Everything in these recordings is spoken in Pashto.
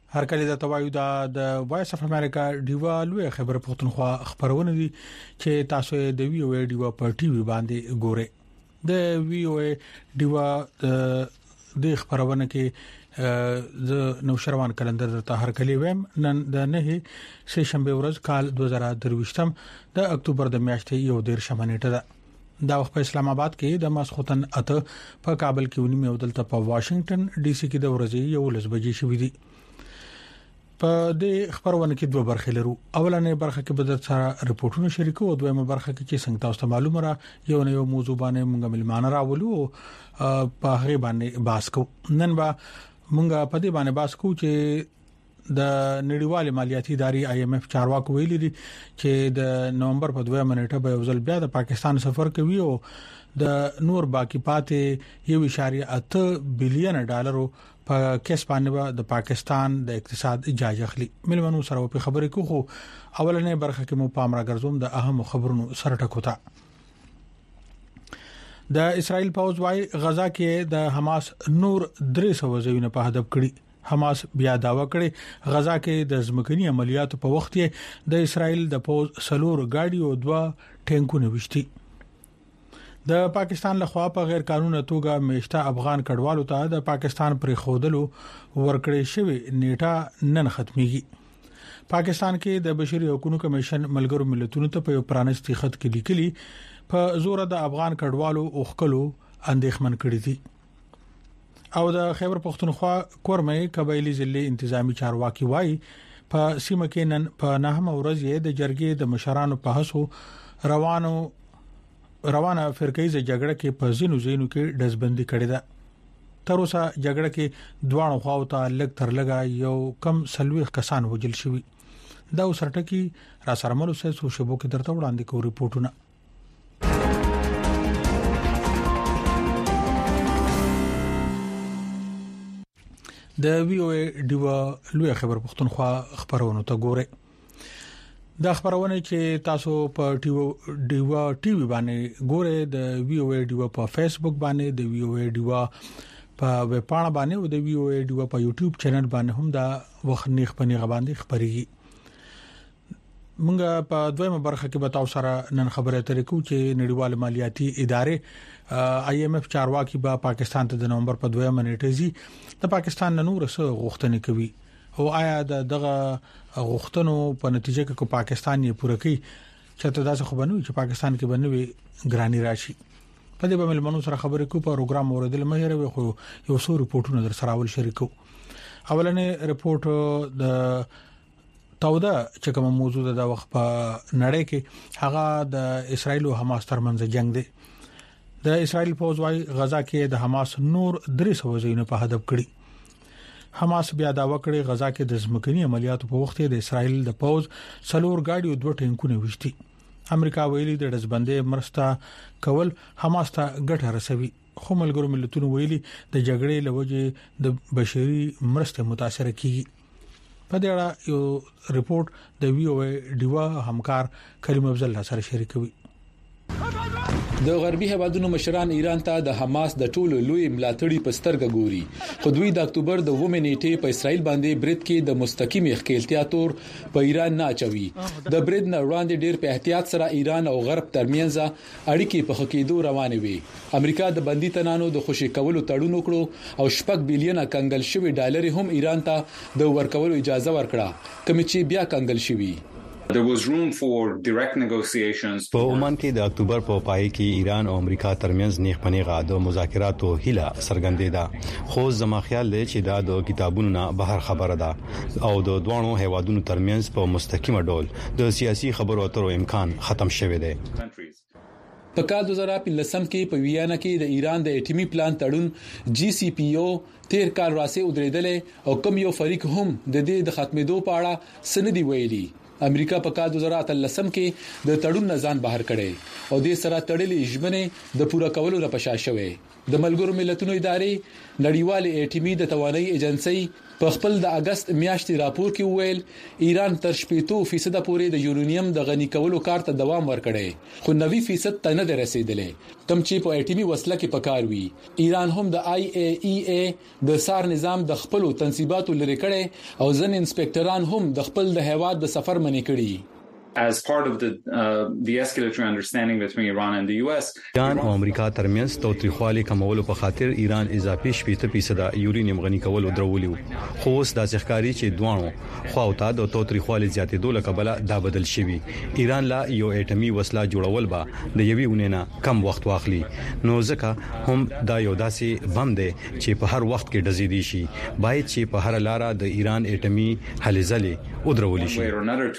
هر کله د توایو د وایس اف امریکا دیوا لوی خبر پښتونخوا خبرونه دي چې تاسو د وی او ای دیوا په ټي وي باندې ګوره د وی او ای دیوا د خبرونه کې د نوشروان کلندر ته هر کله ویم نن د نه سه شنبه ورځ کال 2023 د اکتوبر د میاشتې یو ډیر شمنېټه ده دا وخت په اسلام آباد کې د ماسختن اته په کابل کې ونی مې ودلته په واشنگټن ډي سي کې د ورځې یو لس بجې شوې دي په دې خبرونه کې دوه برخې لرو اولنې برخه کې به در سره رپورټونه شریکو او دویمه برخه کې چې څنګه تاسو ته معلومه را یو نه یو موضوع باندې موږ ملمانه راولو په هغه باندې باسکو نن با موږ په دې باندې باسکو چې د نړیوال مالیاتي ادارې IMF چارواکو ویلي دي چې د نومبر په 2 منېټه به ځل بیا د پاکستان سفر کوي او د نور باقی پاتې 1.8 بلین ډالرو په کیس باندې د پاکستان د اقتصاد اجازه اخلي ملمنو سره په خبرې کوو اولنې برخه کې مو پام را ګرځوم د اهم خبرونو سره ټکوتا د اسرائیل پوز وايي غزا کې د حماس نور 300 ځایونه په هدف کړي حماس بیا داوا کړي غزا کې د ځمکني عملیاتو په وخت کې د اسرائیل د پوز سلور گاډي او 2 ټینکونه وشتي د پاکستان لخوا په غیر قانوني توګه میشته افغان کډوالو ته د پاکستان پر خودلو ورکړې شوی نیټه نن ختميږي پاکستان کې د بشري حقوقو کمیشن ملګرو ملتونو ته په پرانستي خط کې لیکلي په زور د افغان کډوالو اوخکلو اندېښمن کړی دي او د خیبر پختونخوا کورمې قبایلی ضلع انتظامی چارواکي وایي په سیمه کې نن په نهم ورځ یې د جرګې د مشرانو په هڅو روانه فرقېزه جګړه کې په زینو کې دزبندي کړې ده تر اوسه جګړه کې دوه خواو ته لګ تر لګا یو کم سلويخ کسان وجل شوی دا وسرټکی را سره ملو سه سو شبو کې درته وړاندې کوو ریپورتونه د وی او ای دیوا لوی خبر پښتونخوا خبرونه ته ګوره دا خبرونه چې تاسو په دیوا ټي وي باندې ګوره د وی او ای دیوا په فیسبوک باندې د وی او ای دیوا په ویب پاڼه باندې او د وی او ای دیوا په یوټیوب چینل باندې هم دا وخت نیخ پنی غباندې خبريږي مونږ په دویمه برخه کې به تاسو سره نن خبره ترې کوو چې نړیوال مالیاتي ادارې IMF چارواکي به پاکستان ته د نومبر په 2 منېټه زی د پاکستان نور سره غوښتنې کوي او آیا دغه غوښتنو په نتیجه کې کو پاکستان یې پوره کوي چې ته داسې خو بنوي چې پاکستان کې بنوي ګرانی راشي په دې باندې ملمنو سره خبرې کو په پروګرام اوریدل مې هره خو یو څو ریپورتونه در سره اول شریکو اولنې ریپورت د توده چې کوم موضوع د وخت په نړۍ کې هغه د اسرایل او حماس ترمنځ جنگ دی د اسرایل پوز وايي غزا کې د حماس نور 300 ځایونه په هدف کړي حماس بیا دا وکړي غزا کې د ځمکني عملیاتو په وخت د اسرایل د پوز سلور گاډي او 2 ټینکونه وشتي امریکا ویلي د دزبندې مرسته کول حماس ته ګټه رسوي خو ملګرو ملتونو ویلي د جګړې لوجه د بشري مرسته متاثر کیږي په دې اړه یو ریپورت د وی او ای دیوا همکار کریم افضل سره شریکوي د غربي هیوادونو مشران ایران ته د حماس د ټولو لوی ملاتړي په سترګه ګوري خو دوی د اکتوبر د 2 منېټې په اسرائیل باندې برید کې د مستقیم ښکېلتیا تور په ایران نه اچوي د برید نه وړاندې ډېر په احتیاط سره ایران او غرب ترمنځ اړیکې په خکېدو روانې وي امریکا د بندي تنانو د خوشي کولو تړون وکړو او 8 بلین کنګل شوی ډالر هم ایران ته د ورکولو اجازه ورکړه کوم چې بیا کنګل شوی There was room for direct negotiations. په عمان کې د اکتوبر په پای کې ایران او امریکا ترمنځ نیغ پنیغه د مذاکراتو هیله څرګندېده خو زما خیال دی چې دا د کتابونو نه بهر خبره ده او د دوه هیوادونو ترمنځ په مستقیمه ډول د سیاسي خبرو اترو امکان ختم شوی دی په کال 2015 کې په ویانا کې د ایران د اټومي پلان تړون GCPO تیر کال راسي ودرېدل او کوم یو فریق هم د دې د ختمېدو په اړه سندې ویلي امریکا په کال 2013 کې د تړون نظام بهر کړي او د سره تړلې ژمنې د پوره کولو لپاره شاوه د ملګرو ملتونو ادارې نړیوال اټومي د توانایي ایجنسی په خپل د اگست میاشتې راپور کې ویل ایران تر 80% پورې د یورانیم د غنی کولو کار ته دوام ورکړي خو 90% ته نه رسیدلې کم چې په اټومي وسله کې پکار وي ایران هم د IAEA د سار نظام د خپل تنصیباتو لري کړي او ځن انسپکټران هم د خپل د هیواد د سفر منې کړي as part of the escalatory understanding between Iran and the US. ایران او امریکا ترمنځ توتریخوالي کمولو په خاطر ایران اضافي 80% یورانیم غنی کولو درولیو خو اوس د ځخکاری چې دوانو خواوته د توتریخوالي زیاتېدو لکبله دا بدل شوی ایران لا یو اټومي وسله جوړول به د یوې ونې کم وخت واخلي نو ځکه هم دا یو داسې بم دی چې په هر وخت کې ډزې دي شي باید چې په هر لار د ایران اټومي هلې او درولي شي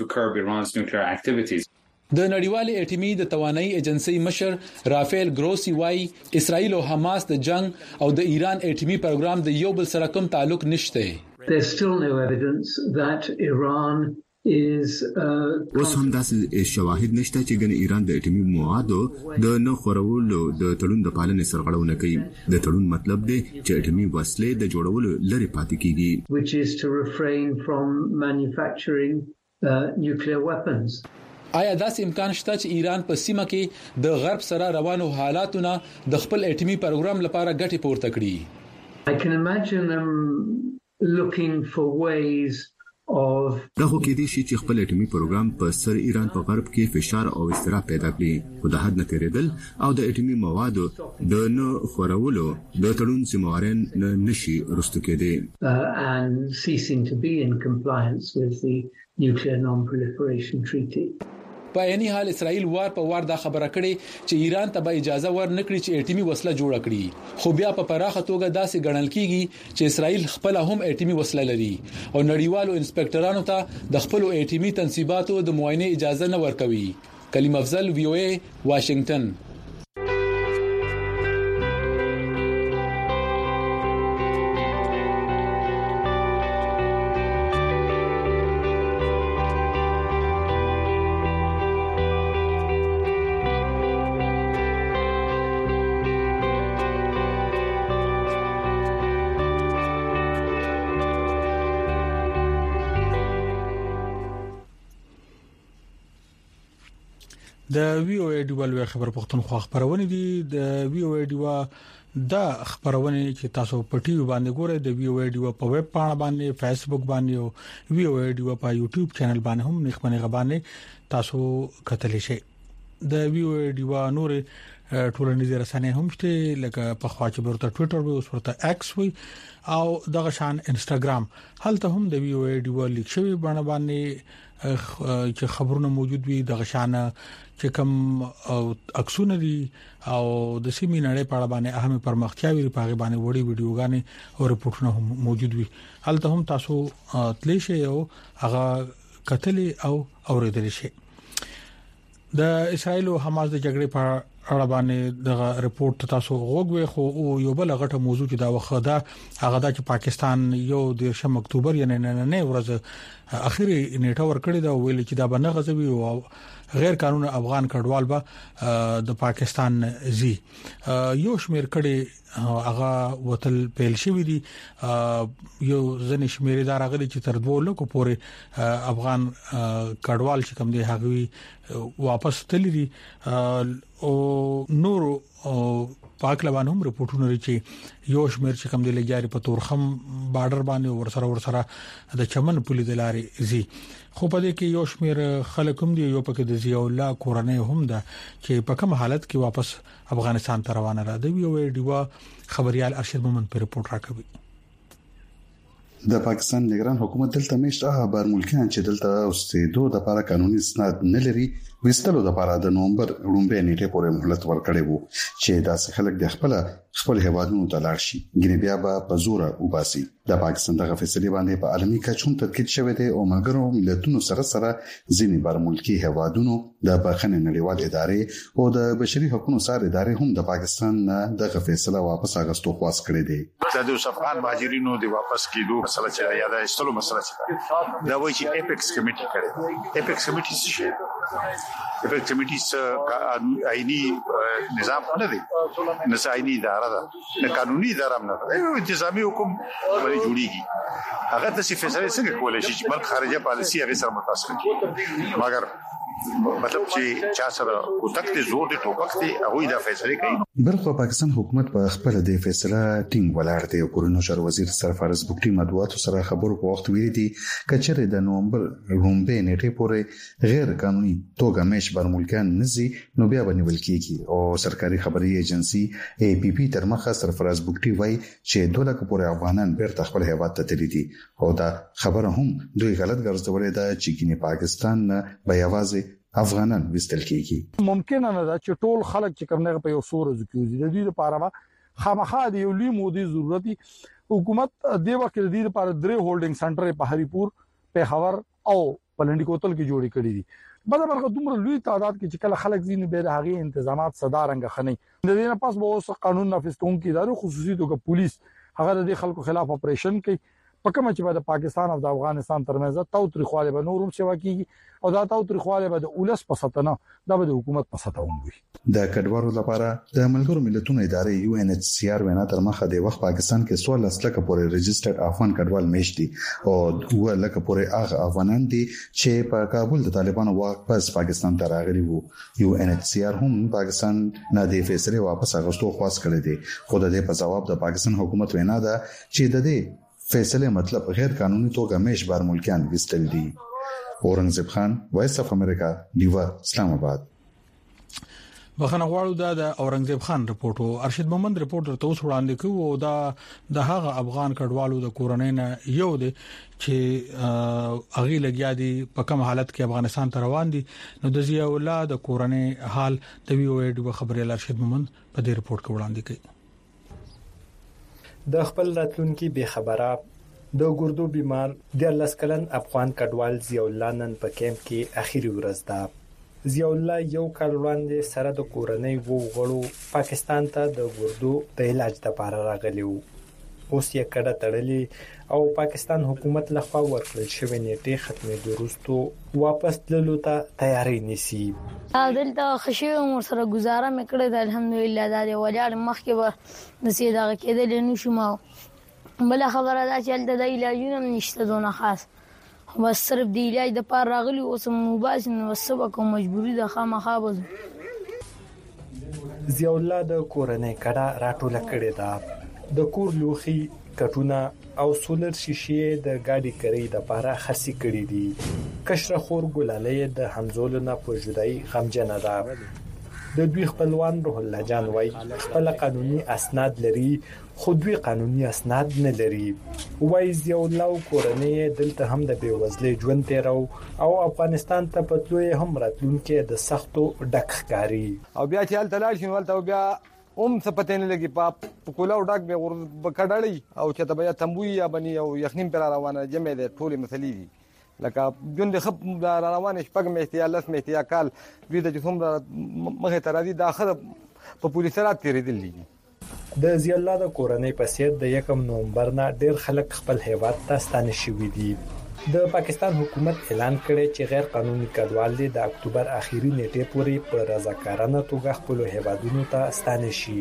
د نړیوال اټومي د توانایي ایجنسی مشر رافیل ګروسی وای اسرائیل او حماس د جنگ او د ایران اټومي پروګرام د یو بل سره کوم تعلق نشته There's still no evidence that Iran is اوس هم داسې شواهد نشته چې ګنې ایران د اټومي موادو د نه خورولو د تړون د پالنې سرغړونه کوي د تړون مطلب دی چې اټومي وسلې د جوړولو لري پاتې کیږي which is to refrain from manufacturing nuclear weapons. آیا داسې امکان شته چې ایران په سیمه کې د غرب سره روانو حالاتونه د خپل اټومي پروګرام لپاره ګټه پورته کړي I can imagine them looking for ways of دا خو کې دي چې خپل اټومي پروګرام په سر ایران په غرب کې فشار او استرا پیدا کړي خو د حد نه تیریدل او د اټومي موادو د نه خورولو د تړون سیموارن نشي رستو کېدي and ceasing to be in compliance with the Nuclear Non-Proliferation Treaty. په یعنی حال اسرائیل وار په وار دا خبره کړي چې ایران ته به اجازه ورنکړي چې اټومي وسله جوړه کړي خو بیا په پراخه توګه داسې ګڼل کیږي چې اسرائیل خپل هم اټومي وسله لري او نړیوالو انسپکټرانو ته د خپل اټومي تنصیباتو د معاینه اجازه نه ورکوي کلیم افضل VOA واشنگټن د VOA ډیوال خبر پښتونخوا خبرونه دي د VOA ډیوا دا خبرونه چې تاسو په ټي وي باندې ګورئ د VOA ډیوا په ویب پاڼه باندې فیسبوک باندې او VOA ډیوا په یوټیوب چینل باندې هم نښمنه غبانه تاسو کتلی شئ د VOA ډیوا نور ټولنیزه رسنۍ هم شته لکه په خوا چې ورته ټوئیټر وي او ورته ایکس وي او دغه شان انستګرام هلته هم د VOA ډیوا لیک شوی باندې چې خبرونه موجود وي دغه شان چې کوم عکسونه دي او د سیمې نړۍ په اړه باندې اهمه پرمختیاوي په غو باندې وړي ویډیوګانې او رپورټونه هم موجود وي هلته هم تاسو تلی شئ او هغه کتل او اوریدل شئ د اسرایل او حماس د جګړې په اړه باندې د رپورت تاسو غوږوي خو یو بل غټه موضوع چې دا وخت دا هغه د پاکستان یو د 10 اکتوبر یعنی نه ورځ اخیری نیټه ورکړی دا ویل چې دا بنه غزوي او غیر قانوني افغان کډوال به د پاکستان زی یو شمیر کړي هغه وتل پیل شوی دي یو ځنې شمیر دار غلي چې تر 2 لکو پورې افغان کډوال چې کوم دي هغه واپس تللی دي او نور پاک لبان هم رپورټونه لري چې یو شمیر چې کوم دی لګیاري په تورخم بارډر باندې ورسره د چمن پولی د لارې زی خو په دې کې یو شمیر خلک هم دی یو پکې د ضیاء الله کورنۍ هم ده چې په کوم حالت کې واپس افغانستان ته روانه را دي یو ډیوا خبريال ارشد مومن په رپورت راکوي د پاکستان نگران حکومت دلته مشته بار ملکیان چې دلته اوسېدو د لپاره قانوني اسناد نه لري وستلو د لپاره د نومبر لومبه نیټه پورې مهلت ورکړی وو چې دا خلک د خپل هیوادونو ته لاړ شي ګنې بیا په زور وباسي د پاکستان دغه فیصله باندې په عالمي کچون تدقیق شوی دی او مګرو ملتونو سره ځینې بار ملکی هیوادونو د بخښنې نړیوال ادارې او د بشري حقوقو سره ادارې هم د پاکستان دغه فیصله واپس اغستو خواست کړی دی د افغان مهاجرینو د واپس کېدو مسله چې یا د استلو مسله چې دا وایي چې اپیکس کمیټي کړي اپیکس کمیټي څه شي افیکټیویټی آئینی نظام نه دی نه آئینی اداره ده نه قانوني اداره نه ده یو انتظامی حکم ولې جوړیږي هغه د فیصله څنګه کولای شي چې ملک خارجه پالیسي هغه سره متاثر کړي مګر مطلب چې چا سره کوتک ته زور دي ټوپک دي هغه دا فیصله کوي برخو پاکستان حکومت په خپل د فیصله ټینګ ولاړ دی او کورونو شر وزیر سرفراز بوکټي مدوات سره خبرو په وخت ویلي دي کچره د نومبر رومبه نیټه پورې غیر قانوني توګه مېش برمولکان نزي نو بیا باندې ولکېږي او سرکاري خبري ایجنسی اي پي پي تر مخه سرفراز بوکټي وایي چې 2 لک پورې افغانان بیرته خپل هیواد ته تللي دي او دا خبره هم دوی غلط ګرځولې ده چې کینی پاکستان نه بیاوازي افغانان وستل کیږي ممکن نه ده چې ټول خلک چې کومه په یو سورز کې د دې لپاره خامخا د یو لوی مودي ضرورت حکومت د وخت د دې لپاره درې هولډینګ سنټر په هریپور پیښور او پلنډي کوتل کې جوړې کړې دي بل برخه دومره لوی تعداد کې چې کله خلک زین به هغه تنظیمات صدا رنګ خني د دې نه پاس به اوس قانون نافذ کوونکي ادارو خصوصي توګه پولیس هغه د خلکو خلاف اپریشن کوي په کومه چې د پاکستان او د افغانستان ترمنځ تاوتریخواله به نورم سیوا کیږي او دا تاوتریخواله به د اولس په ساتنه د حکومت په ساتنه وي د کډوالو لپاره د ملګرو ملتونو ادارې یو ان ایچ سی آر وینا تر مخه د وخت پاکستان کې 16 لک پورې ريجسترډ افغان کډوال میشتي او 2 لک پورې هغه افغانان دي چې په کابل د طالبانو واپس پاکستان ته راغلي وو یو ان ایچ سی آر هم پاکستان نه د فیصله واپس اغوستو خواست کړی دی خو د دې په جواب د پاکستان حکومت وینا ده چې د دې فیصله مطلب غیر قانوني توګه مېش بار ملکیان وستل دي اورنګزیب خان وایس اف امریکا دیوا اسلام آباد بخنه غواړو د اورنګزیب خان رپورټ او ارشد محمد رپورټر ته اوس وړاندې کوي او دا د هغه افغان کډوالو د کورنۍ نه یو دی چې اغي لګیا دي په کوم حالت کې افغانستان ته روان دي نو د ضیاء الله د کورنۍ حال د وی او ډیو خبري ارشد محمد په دې رپورټ کې وړاندې کوي د خپل راتلونکي به خبره د ګردو بیمار د لسکلن افغان کډوال ضیاء الله نن په کیمپ کې اخیری ورځ ده ضیاء الله یو کال وړاندې سره د کورنۍ وو غړو پاکستان ته د ګردو د علاج لپاره راغلی وو اوس یې کډه تړلې او پاکستان حکومت لخوا ورکړل شوی نیټه ختمېدو وروسته واپس تللو ته تیاری نیسي دلته خشي عمر سره گزاره مکړه د الحمدلله د ولاړ مخکې به د سیدا کېدل نو شوم بل خبره دا چې د علاجونو نشته دونه خاص بس صرف د علاج د پاره راغلی اوس مباس نو سبا کوم مجبوری د خامخا بز ضیاء الله د کورنۍ کډه راټوله کړې ده د کور لوخي کټونه او سولر شیشې د گاډي کری د پاره خرسي کړې دي کشر خور ګلالې د حمزولنا په جدای غمجن ده د دوی خپلوان روح الله جان وای خپل قانوني اسناد لري خو دوی قانوني اسناد نه لري وای ضیاء الله کورنۍ دلته هم د بیوزلۍ ژوند تیرو او افغانستان ته پتلوي هم راتلونکي د سختو ډک ښکاری او بیا چې تلل شي ولته بیا څه پته نه لګي په کولاو ډاک به کډړی او چې ته بیا تمبوي یا بني او یخنیم پر روانه جمع ده ټول مسلې دي لکه جون د خپ روانه شپږ میاشتې یا لس میاشتې یا کال دوی د جسم مخه تر دي داخله په پولیسرات تیرېدل دي د ضیاء الله د کورنۍ په سیر د 1 نومبر نه ډیر خلک خپل هیواد ته ستانه شوي دي د پاکستان حکومت اعلان کړی چې غیر قانوني کډوال د اکتوبر اخیری نیټه پورې په رضاکارانه توګه خپل هیوادونو ته ستانه شي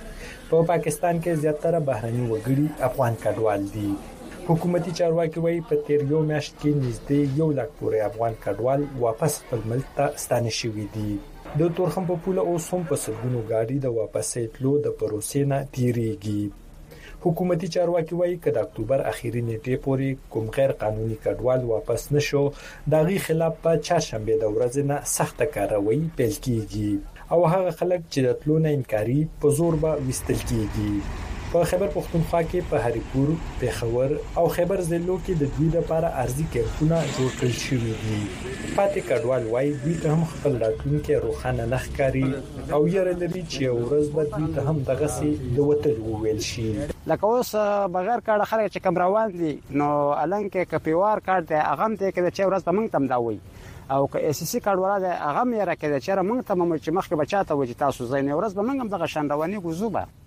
په پاکستان کې زیاتره بهرني وګړي افغان کډوال دي حکومتي چارواکي وایي په تیر یو میاشت کې نږدې 1 لک پورې افغان کډوال واپس خپل ملک ته ستانه شوي دي د تورخم په پوله اوس هم په سلګونو گاډي د واپسې تلو د پروسې نه تیریږي حکومتي چارواکي وایي چې د اکتوبر اخیری نیټه پورې کوم غیر قانوني کډوال واپس نشو دغه خلاف په چهارشنبه د ورځې نه سخت کاروایی پیل کیږي او هغه خلک چې د تلو نه انکاري په زور به وستل کیږي په خیبر پختونخوا کې په هریپور پیښور او خیبر ضلعو کې د دوی لپاره ارزي کېمپونه جوړ کړل شوي دي پاتې کډوال وایي دوی ته هم خپل راتلونکي روښانه نه ښکاري او یره لري چې ورځ به دوی ته هم دغه سي د وتل وویل شي لکه اوس بغیر کارت خلک چې کم روان دي نو الان کې کپیوار کارت هغه ته کې چې ورځ به موږ تم دا وي او که اس سي کارت ولا هغه مې راکړه چې موږ ته مې چې مخکې بچاته و چې تاسو زین ورځ به موږ هم دغه شان رواني ګوزوبه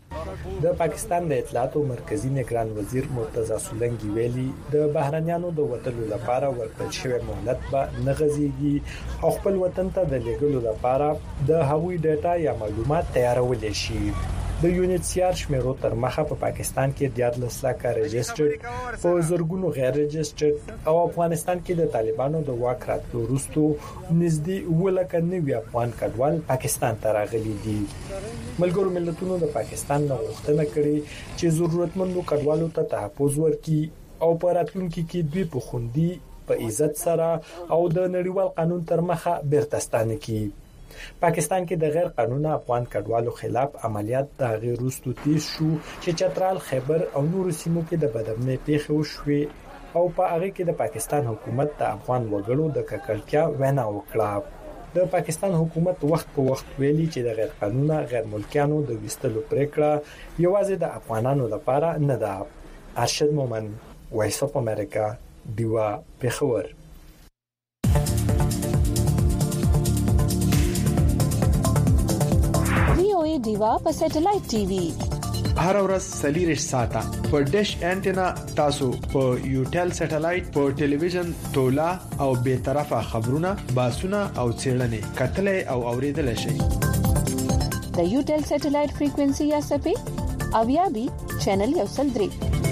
د پاکستان د اطلاعات او مرکزی نگران وزیر مرتضی سولنګي ویلي د بهرنیانو د وټلو لپاره ورکړل شوی مهلت به نغزيږي او خپل وطن ته د لګلو لپاره د هغوی ډیټا یا معلومات تیارول شي. د UNHCR شمیرو تر مخه په پاکستان کې 14 لک ريجسترډ په زرګونو غیر ريجسترډ او افغانستان کې د طالبانو د واک راتلو وروسته نږدې 990 افغان کډوال پاکستان ته راغلي دي. ملګرو ملتونو د پاکستان نه غوښتنه کړې چې ضرورتمندو کډوالو ته تحفظ ورکړي او په راتلونکي کې دوی په خوندي په عزت سره او د نړیوال قانون تر مخه بیرته ستانه کړي. پاکستان کې د غیر قانوني افغان کډوالو خلاف عملیات د غیر وروستو تیز شو چې چترال، خیبر او نور سیمو کې د بدامنۍ پیښې وشوې او په هغه کې د پاکستان حکومت د افغان وګړو د ککړتیا وینا وکړه. د پاکستان حکومت وخت په وخت ویلي چې د غیر قانوني غیر ملکیانو د وستلو پریکړه یوازې د افغانانو لپاره نه ده. ارشد مومن، وایس اف امریکا، دیوا، پېښور. دیوا په سټلایټ ټي وي هر ورځ سلیریش ساته په ډیش انټینا تاسو په یوټل سټلایټ په ټلویزیون تولا او به طرفه خبرونه باسونه او چیرلنې کتلې او اوریدل شي. د یوټل سټلایټ فریکوئنسي یا سپې او یا بي چینل یو سل درې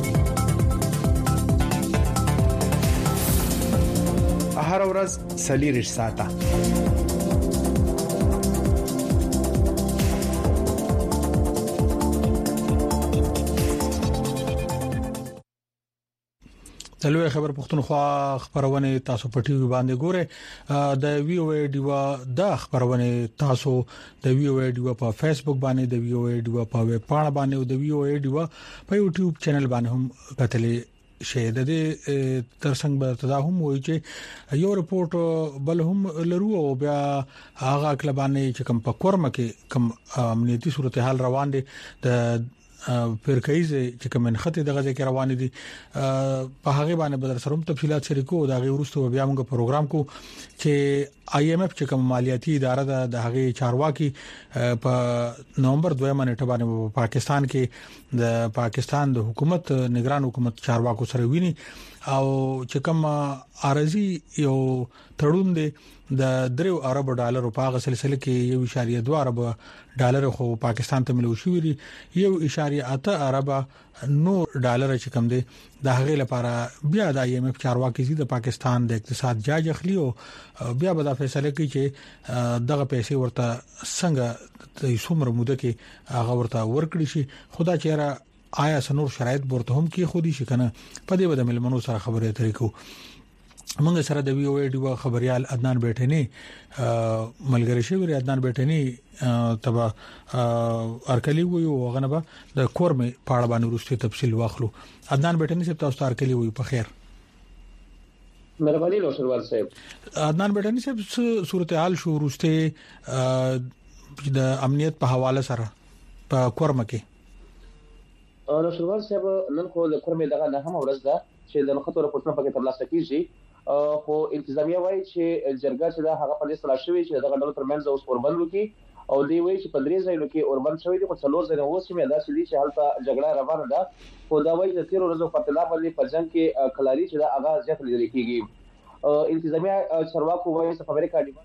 هر ورځ سلیریش ساته. تلوي خبر پښتونخوا خبرونه تاسو په ټي وي باندې ګوره. د وی او ای ډیوا د خبرونه تاسو د وی او ای ډیوا په فیسبوک باندې، د وی او ای ډیوا په ویب پاڼه باندې او د وی او ای ډیوا په یوټیوب چینل باندې هم کتلې شي. د ترڅنګ به تداهم وایي چې یو رپورت بل هم لرو او بیا هغه کلبانې چې کوم په کورمه کې کوم امنیتي صورتحال روان دي د پرکایزه چې کوم نخته دغه ځکه روان دي په هغه باندې بدر سروم تفصيلات شریکو دا غي ورستو بیا موږ پروګرام کو چې IMF چې کوم مالیاتي اداره د هغه چارواکي په نومبر 2 منېټه باندې پاکستان کې د پاکستان د حکومت نگران حکومت چارواکو سره ویني او چې کوم ارزي یو تړون دی د 3 ارب ډالر په هغه سلسله کې 1.2 ارب ډالر خو پاکستان ته ملو شوې دي 1.8 ارب نور ډالر چې کوم دي د هغه لپاره بیا د IMF چارواکي د پاکستان د اقتصاد جاج اخلي او بیا به دا فیصله کوي چې دغه پیسې ورته څنګه د څومره موده کې هغه ورته ورکړي شي. خدا چیرې آیا سنور شرایط ورته هم کې خودي شي کنه په دې بده ملمنو سره خبرې طریقو. موږ سره د وی او ای ډیوا خبريال عدنان بیٹنی ملګری شوی عدنان بیٹنی تبا ارکلی وي او غنبه د کورمه پاړه باندې ورسته تفصیل واخلو. عدنان بیٹنی صاحب تاسو ارکلی وي په خیر. مهرباني نوشروال صاحب. عدنان بیٹنی صاحب صورتحال شو ورسته د امنیت په حواله سره په کورمه کې نوشروال صاحب نن خو د کورمه دغه نه هم ورځ ده چې د نخښو راپورټونو پکې ترلاسه کیږي خو انتظامیه وایي چې جرګه چې دا هغه په لیست راشوي چې دغه ډول ترمنځ اوس اوربند وکي او دی وایي چې په درې ځایونو کې اوربند شوی دی خو څلور ځایونه اوس هم دا چې حالت جګړه روانه ده خو دا وایي چې 13 ورځې په اطلاع باندې په جنگ کې کلاري چې دا اغاز زیات لري کیږي. انتظامیه چارواکو وایي چې امریکا دی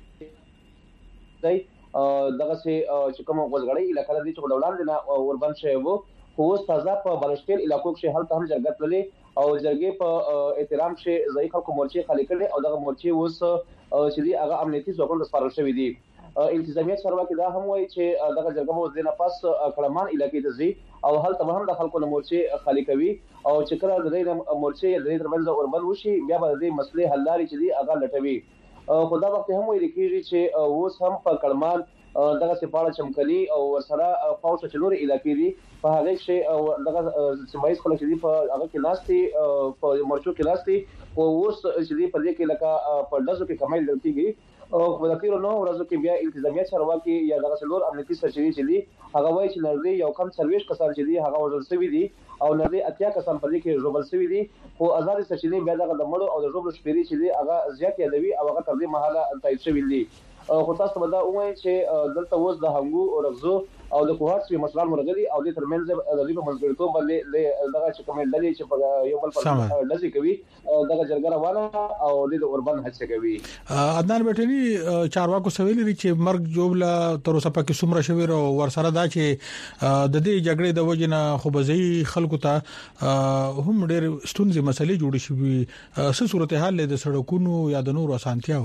دغه چې کوم غوړګړی علاقې دي چې ډولان نه اوربند شوی وو خو اوس تازه په بلوچستان علاقو کې حالت هم جرګه تللې او جرګې په احترام چې ځای خلکو مورچې خالي کړي او دغه مورچې اوس چې دی هغه امنیتي ځواکونو ته سپارل شوې دي. انتظامیه چارواکي دا هم وایي چې دغه جرګه مو ځنه پاس کلمان علاقې ته ځي او هلته هم د خلکو مورچې خالي کوي او چې کله د دې مورچې د دې ترمنځ اوربند وشي بیا به د مسلې حل لاري چې دی هغه لټوي. خو دا وخت هم ویل کېږي چې اوس هم په کلمان دغه سپاړه چمکلي او ورسره فوج چلوري علاقې دي په هغه کې دغه سمایز خلک دي په هغه کې ناشتي په مرچو کې ناشتي او اوس چې دي په دې کې لکه په دزو کې کمایل لرتيږي او په دغه نو ورځو کې بیا انتظامیه چارواکي یا دغه څلور امنیتي سرچینې چې دي هغه وایي چې نړۍ یو کم سرویس کسان چې دي هغه وژل شوی دي او نړۍ اتیا کسان په دې کې ژوبل شوی دي خو آزاد سرچینې بیا دغه د مړو او د ژوبل شپېري چې دي هغه زیات یادوي او هغه تر دې مهاله تایید شوی دي. خو تاسو به دا وایي چې دلته اوس د هنګو او رغزو او د کوهات په مشران مرغلي او د ترمنځ د دې په منځګړیتوب باندې دغه چې کوم ډلې چې په یو بل پر لږی کوي دغه جرګه روانه او د اوربند هڅه کوي. عدنان بیٹنی چارواکو سویل لري چې مرګ جوړلا تر اوسه پکې سمره شوی او ورسره دا چې د دې جګړې د وجنه خو بځي خلکو ته هم ډېر ستونزې مسلې جوړې شوې څه صورتحال د سړکونو یا د نورو اسانتیاو.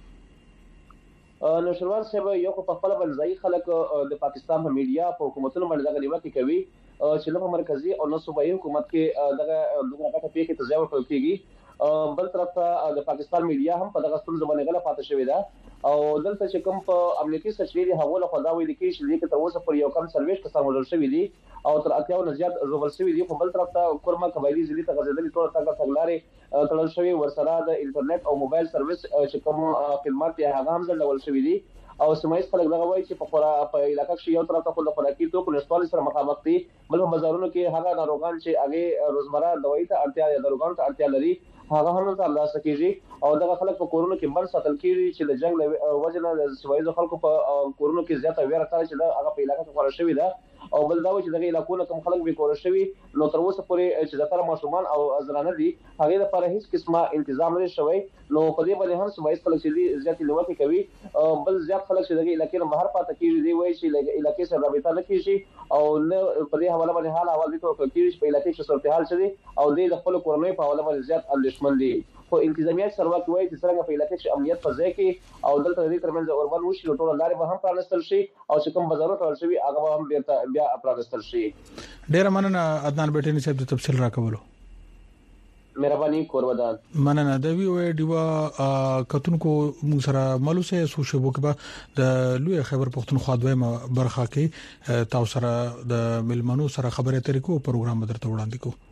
نو شروان صاحب یو په خپل بلځای خلک د پاکستان په میډیا په حکومتونو باندې دغه نیوکه کوي چې په مرکزی او نو صوبایي حکومت کې دغه غټه پیښه تجاوز کول کیږي. بل طرف ته د پاکستان میډیا هم په دغه ستونزه باندې غلا پاتې شوې ده او دلته چې کوم په امنیتي سچلې هغه له خدا ویل کې چې تر اوسه پر یو کم سرویس کسان وژل شوی دي او تر اتیاو نه زیات ژوبل شوی دي. په بل طرف ته کورما قبایلی ضلع ته غزیدلې ټول تګلارې تړل شوی ورسره د انټرنیټ او موبایل سرویس چې کوم خدمات یې هغه هم ځلول شوی دي او سمایي خلک دغه وایي چې په علاقې کې یو طرف ته خپل خوراکي توکو نشټوالي سره مخامخ دي بل په بازارونو کې هغه ناروغان چې هغه روزمره دوايي ته اړتیا یا ناروغانو ته اړتیا لري هغه هم ترلاسه کیږي او دغه خلک په کورونو کې بند ساتل کیږي چې د جنگ وجنه د سوایي خلکو په کورونو کې زیاته ویره کوي چې هغه په علاقې کې خورا شوی ده او بل دا چې دغه علاقو له کوم خلک به کور شوی نو تر اوسه پورې چې زتر ماشومان او زنانه دي هغه لپاره هیڅ قسمه تنظیم نه شوی نو په دې باندې هم سوایي خلک چې زیاتې لوکي کوي بل زیات خلک چې دغه علاقې نه بهر پاتې کیږي دی وایي چې علاقې سره رابطه نه کیږي او نه په دې حواله باندې حال دي ته کیږي په علاقې کې صورتحال شي او د خپل کورنۍ په حواله باندې زیات اندېښمن دي. خو انتظامیات سروک وایي چې څنګه په علاقې کې امنیت په ځای کې او دلته د دې ترمنځ اوربند وشي نو ټول لارې به هم پرانستل شي او چې کوم بازارونو ته شوی هغه هم بیا پرانستل شي. ډیر مننه عدنان بیٹنی صاحب د تفصیل راکولو. مهرباني کورودان. مننه د وی او ډیوا کتونکو موږ سره مالو سه سوشبو کې به د لوی خبر پښتونخوا دویمه برخه کې تاسو سره د ملمنو سره خبرې اترې کو پروګرام درته وړاندې کو.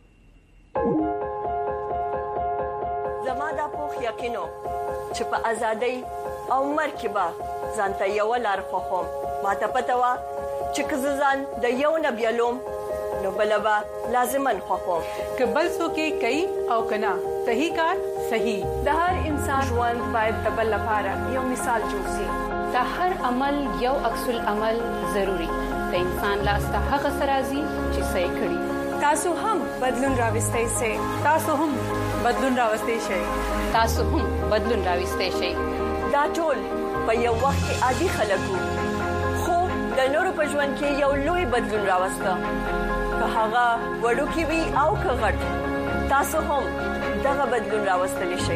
یقینو چې په ازادۍ او مرکبه ځانته یو لار خوخم ماته پته وا چې کززان د یو نبیلوم نو بلبا لازمن خوخم کبل سو کې کوي او کنا صحیح کار صحیح د هر انسان ژوند باید د بل لپاره یو مثال جوړ شي د هر عمل یو عکس العمل ضروری د انسان لاس ته هغه سرازي چې صحیح کړي تاسو هم بدلون راوستئ سي تاسو هم بدلون راوستئ شئ تاسو هم بدلون راوستئ شئ دا ټول په یو وخت کې عادي خلکو خو د نورو په ژوند کې یو لوی بدلون راوسته که هغه وړو کې وي او که غټ تاسو هم دغه بدلون راوستلی شئ.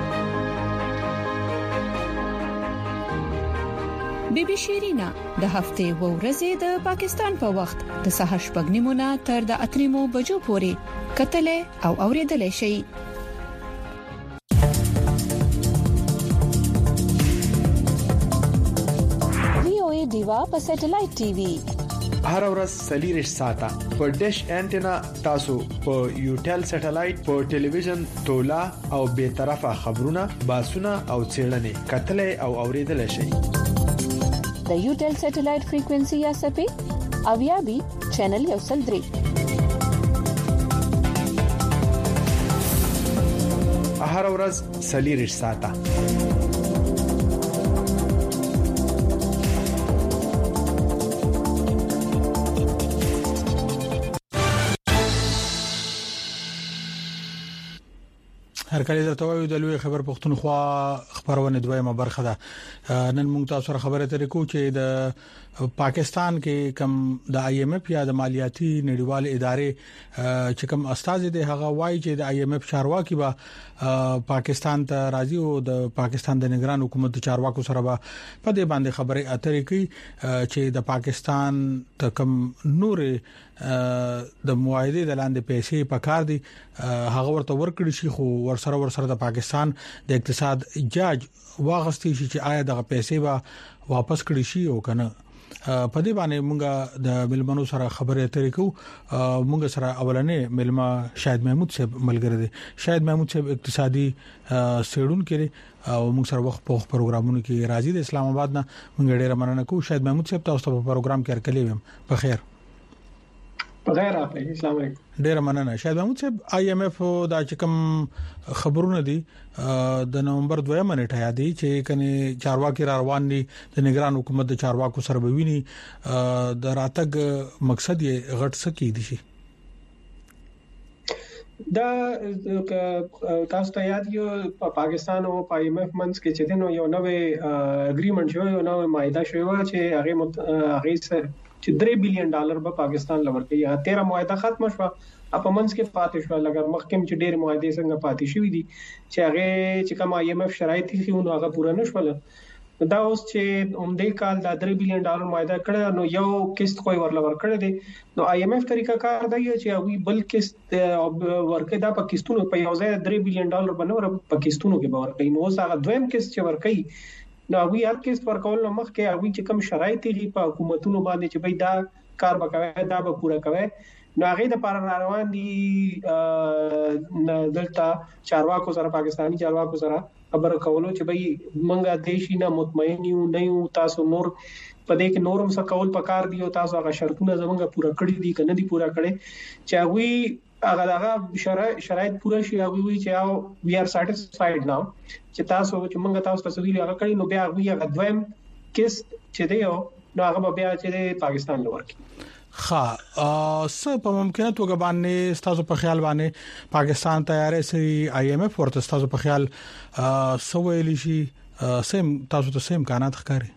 بیبي شیرینا د هفته و ورځې د پاکستان په وخت د سهار شپږ نیمه تر د اتریمو بجو پورې کتلې او اوریدلې شي. وی او ای دیوا په سټلایټ ټي وي هر ورځ سلیریش ساته په ډیش انټینا تاسو په یوټل سټلایټ په ټلویزیون تولا او به طرفه خبرونه باسونه او چیرنې کتلې او اوریدلې شي. د یوټل سټلایټ فریکوئنسي یا سپې او یا بي چینل یو سل درې هر ورځ سلیریش ساته هر کله درته وایو د لوی خبر پښتونخوا خبرونه دویمه برخه ده. نن موږ تاسو سره خبره ترې کو چې د پاکستان کې کم د آی ایم ایف یا د مالیاتي نړیوال ادارې چې کم استاد دي هغه وایي چې د آی ایم ایف چارواکي به پاکستان ته راځي او د پاکستان د نگران حکومت چارواکو سره به په دې باندې خبره اترې کوي چې د پاکستان ته کم نور د موایده د لاندې پیسې پکار دي هغه ورته ورکړي شي خو ورسره د پاکستان د اقتصاد جاج واغستې شي چې آیا دغه پیسې به واپس کړي شي او کنه. په دې باندې موږ د ملمنو سره خبرې اترې کوو. موږ سره اولنې ملما شاهد محمود صاحب ملګری دي. شاهد محمود صاحب اقتصادي سیډون کړي او موږ سره وخت په پروګرامونو کې راځي د اسلام آباد نه. موږ ډېر مننه کوو شاهد محمود صاحب تاسو په پروګرام کې هرکلی ویم. په خیر بغیر اپ اسلام علیکم ډیر مننه شاید محمود صاحب IMF دا چې کوم خبرونه دي د نومبر 2 منټه یادي چې کني چارواکي روان دي د نگران حکومت د چارواکو سره بویني د راتګ مقصد یې غټ سکی دي شي دا تاسو ته یاد یو پاکستان او IMF منځ کې چې دنو یو نوې اګریمنت شو یو نوې معاهده شو چې هغه چې $3 بلین به پاکستان لور کوي 13 معاهده ختم شو په منځ کې پاتې شو لکه مخکې چې ډېر معاهده څنګه پاتې شوې دي چې هغه چې کوم IMF شرایط یې خو هغه پوره نشول دا اوس چې عمدې کال د $3 بلین معاهده کړه نو یو قسط خو ورلور کړی دی نو IMF طریقہ کار دی چې هغه بل قسط ورکړي دا پاکستان په یو ځای $3 بلین بنور پاکستانو کې باور کوي نو هغه دویم قسط چې ورکړي نو هغه هر قسط ورکول نو مخ کې هغه چې کوم شرایط دي په حکومتونو باندې چې بای دا کار وکوي دا به پوره کوي نو هغه د پر روان دي دلته چارواکو سره پاکستانی چارواکو سره خبر کولو چې بای منګه دیشي نه مطمئن یو نه یو تاسو نور په دې کې نورم څه کول پکار دی او تاسو هغه شرطونه زمونږه پوره کړی دي کنه دي پوره کړي چې هغه شرایط پوره شي هغه وی چې وی ار سټیسفاید ناو چې تاسو چې منګه تاسو تصویر هغه کړی نو بیا هغه دویم قسط چې دی نو هغه بیا چې پاکستان لور کی څه په ممکنه توګه باندې تاسو په خیال باندې پاکستان تیارې سي IMF ورته تاسو په خیال سویل شي سیم تاسو ته سیم امکانات ښکاري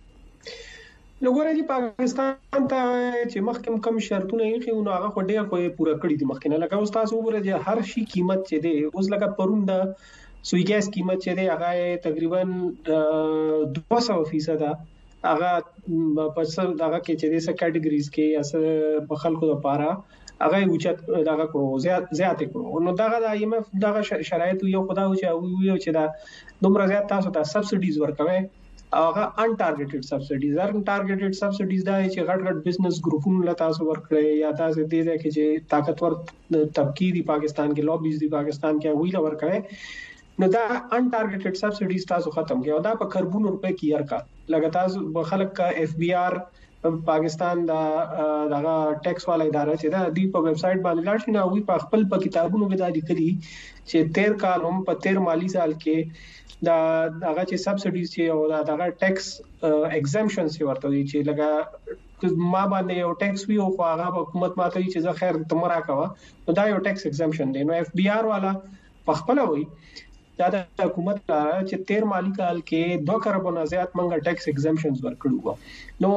نو ګورئ چې پاکستان ته چې مخکې کم شرطونه یې خو نو هغه ډېر خو پوره کړی دي مخکې نه لکه اوس تاسو وګورئ چې هر شي قیمت چې دی اوس لکه پرون د سوی ګیس قیمت چې دی هغه تقریبا 200% هغه په څه دغه کې چې د کټګریز کې یا په خلکو لپاره هغه اوچت دغه کو زیات کړو نو دغه د IMF دغه شرایط یو خدای چې دا دومره زیات تاسو ته سبسډیز ورکوي هغه ان ټارګټډ سبسډیز دا چې غټ بزنس ګروپونو له تاسو ورکړي یا تاسو دې ځکه چې طاقتور طبقه دی پاکستان کې لوبیز دی پاکستان کې ویل ورکوي نو دا ان ټارګټډ سبسډیز تاسو ختم کړئ او دا په کاربون روپے کې یار کا لګا خلک کا FBR پاکستان دا دغه ټیکس والا اداره چې دا دی په ویب سټ باندې لاړ شي نو وی په خپل په کتابونو کې دا لیکلي چې 13 کال هم په 13 مالی سال کې دا هغه چې سبسډیز چې او دغه ټیکس ایگزمپشنز ورته دي چې لګا ما باندې یو ټیکس وی او هغه حکومت ماته چې زه خیر تمرا کوا نو دا یو ټیکس ایگزمپشن دی نو FBR والا په خپل وی دا د حکومت لپاره چې 13 مالی کال کې 2 کروڑ زیات منګه ټیکس ایگزمپشنز ورکړو نو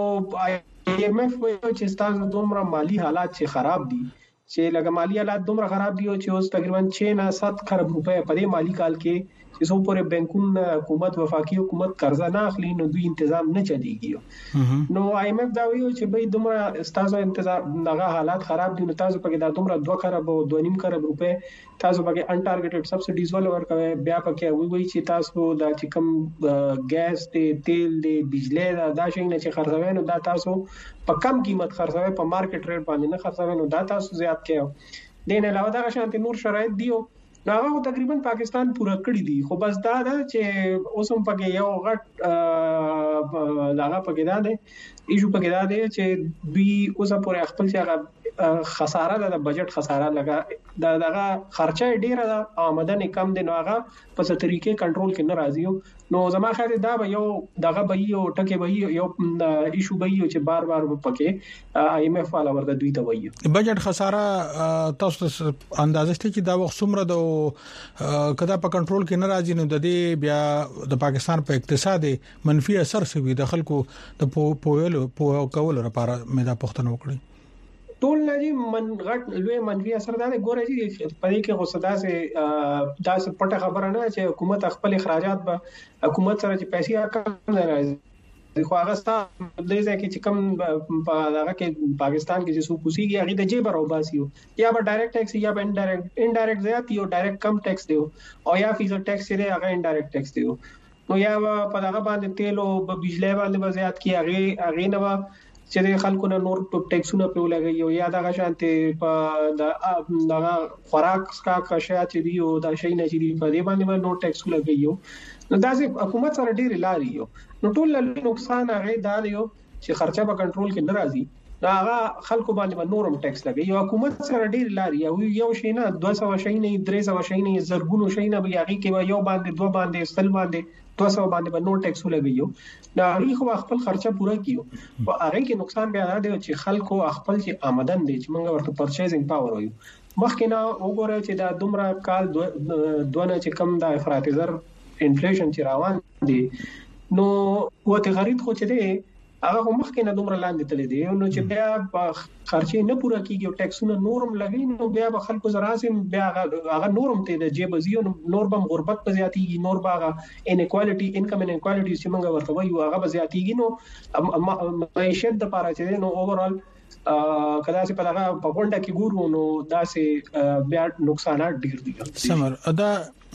IMF وایي چې تاسو دومره مالی حالات چې خراب دي چې لکه مالی حالات دومره خراب دي چې اوس تقریبا 6 نه 7 کروڑ روپے په دې مالی کال کې چې څو پورې بانکونو حکومت وفاقي حکومت قرضه نه اخلي نو دوی تنظیم نه چلیږي نو IMF دا وایي چې به دومره تاسو تنظیم دغه حالات خراب دي نو تاسو په کې دا دومره 2 کروڑ او 2.5 کروڑ روپے تاسو په ان ټارګټډ سبسډیز ورکوي بیا پکې وایي چې تاسو دا چې کوم ګیس دی تیل دی بجلی دا شي نه چې خرڅوي نو دا تاسو په کم قیمت خرڅوي په مارکیټ ریټ باندې نه خرڅوي نو دا تاسو زیات کېو دین علاوه دا شانتي نور شرایط دیو نو هغه تقریبا پاکستان پوره کړی دي خو بس دا چې اوسم پکې یو غټ لاغه پکې دا دی ایشو پکې دا دی چې دوی اوسه پورې خپل چې خساره ده د بجټ خساره لگا دغه خرچه ډیره ده آمدنی کم دي نو هغه په څه طریقې کنټرول کې نه راځي نو زما خیال دا به یو دغه به یو ټکه به یو ایشو به یو چې بار بار پکې IMF والا ورته دوی ته وایي بجټ خساره تاسو اندازه ستې چې دا وخت څومره د کدا په کنټرول کې نه راځي نو د دې بیا د پاکستان په اقتصاد منفي اثر سوي د خلکو د په کول لپاره مې دا پښتنه وکړي ټول نه دي غټ لوی منفي اثر دا ګورې چې په دې کې غوسه داسې پټه خبره نه چې حکومت خپل اخراجات به حکومت سره چې پیسې کم نه راځي خو هغه ستا دې ځکه چې کم په هغه کې پاکستان کې چې سو کوسيږي هغه د جیب راوباسي یا به ډایرکټ ټیکس یا به انډایرکټ زیات یو ډایرکټ کم ټیکس دی او یا فیصد ټیکس دی هغه انډایرکټ ټیکس دی نو یا په هغه باندې تیل او بجلی باندې زیات کی هغه نه چې خلکو نه نور ټیکسونه په لګي او یا دغه شانته په دغه خوراک کا کشیا چې دی او دا شي نه چې دی په دې باندې نور ټیکس لګي نو دا چې حکومت سره ډیر لاري یو نو ټول نقصان هغه دا دی چې خرچه په کنټرول کې ناراضي هغه خلکو باندې نورم ټیکس لګي. یو حکومت سره ډیر لاري یو شي نه 200 شي نه 300 شي نه زرګونو شي نه بیا هغه کې یو باندې دوه باندې استل باندې 200 باندې نور ټیکس لګي. دا هغه خو خپل خرچه پوره کیو او هغه کې نقصان بیا دی چې خلکو خپل چې آمدن دي چې موږ ورته پرچیزینګ پاور وایو مخکې نه وګوره چې دا دومره کال دونه چې کم د افراطي زر انفلیشن چې روان دي نو قوت خرید خو چې دی هغه مخکې نه دومره لاندې تللی دی نو چې بیا خرچې نه پوره کیږي او ټیکسونه نورم لګي نو بیا به خلکو زراسم بیا هغه نورم ته د جیب زیو نور بم غربت په زیاتیږي نور باغه انیکوالټي انکم انیکوالټي چې موږ ورته وایو هغه به زیاتیږي نو معیشت د پاره چې نو اوورال کله چې په هغه په غونډه کې ګورو نو داسې بیا نقصانات ډیر دي. سمر ادا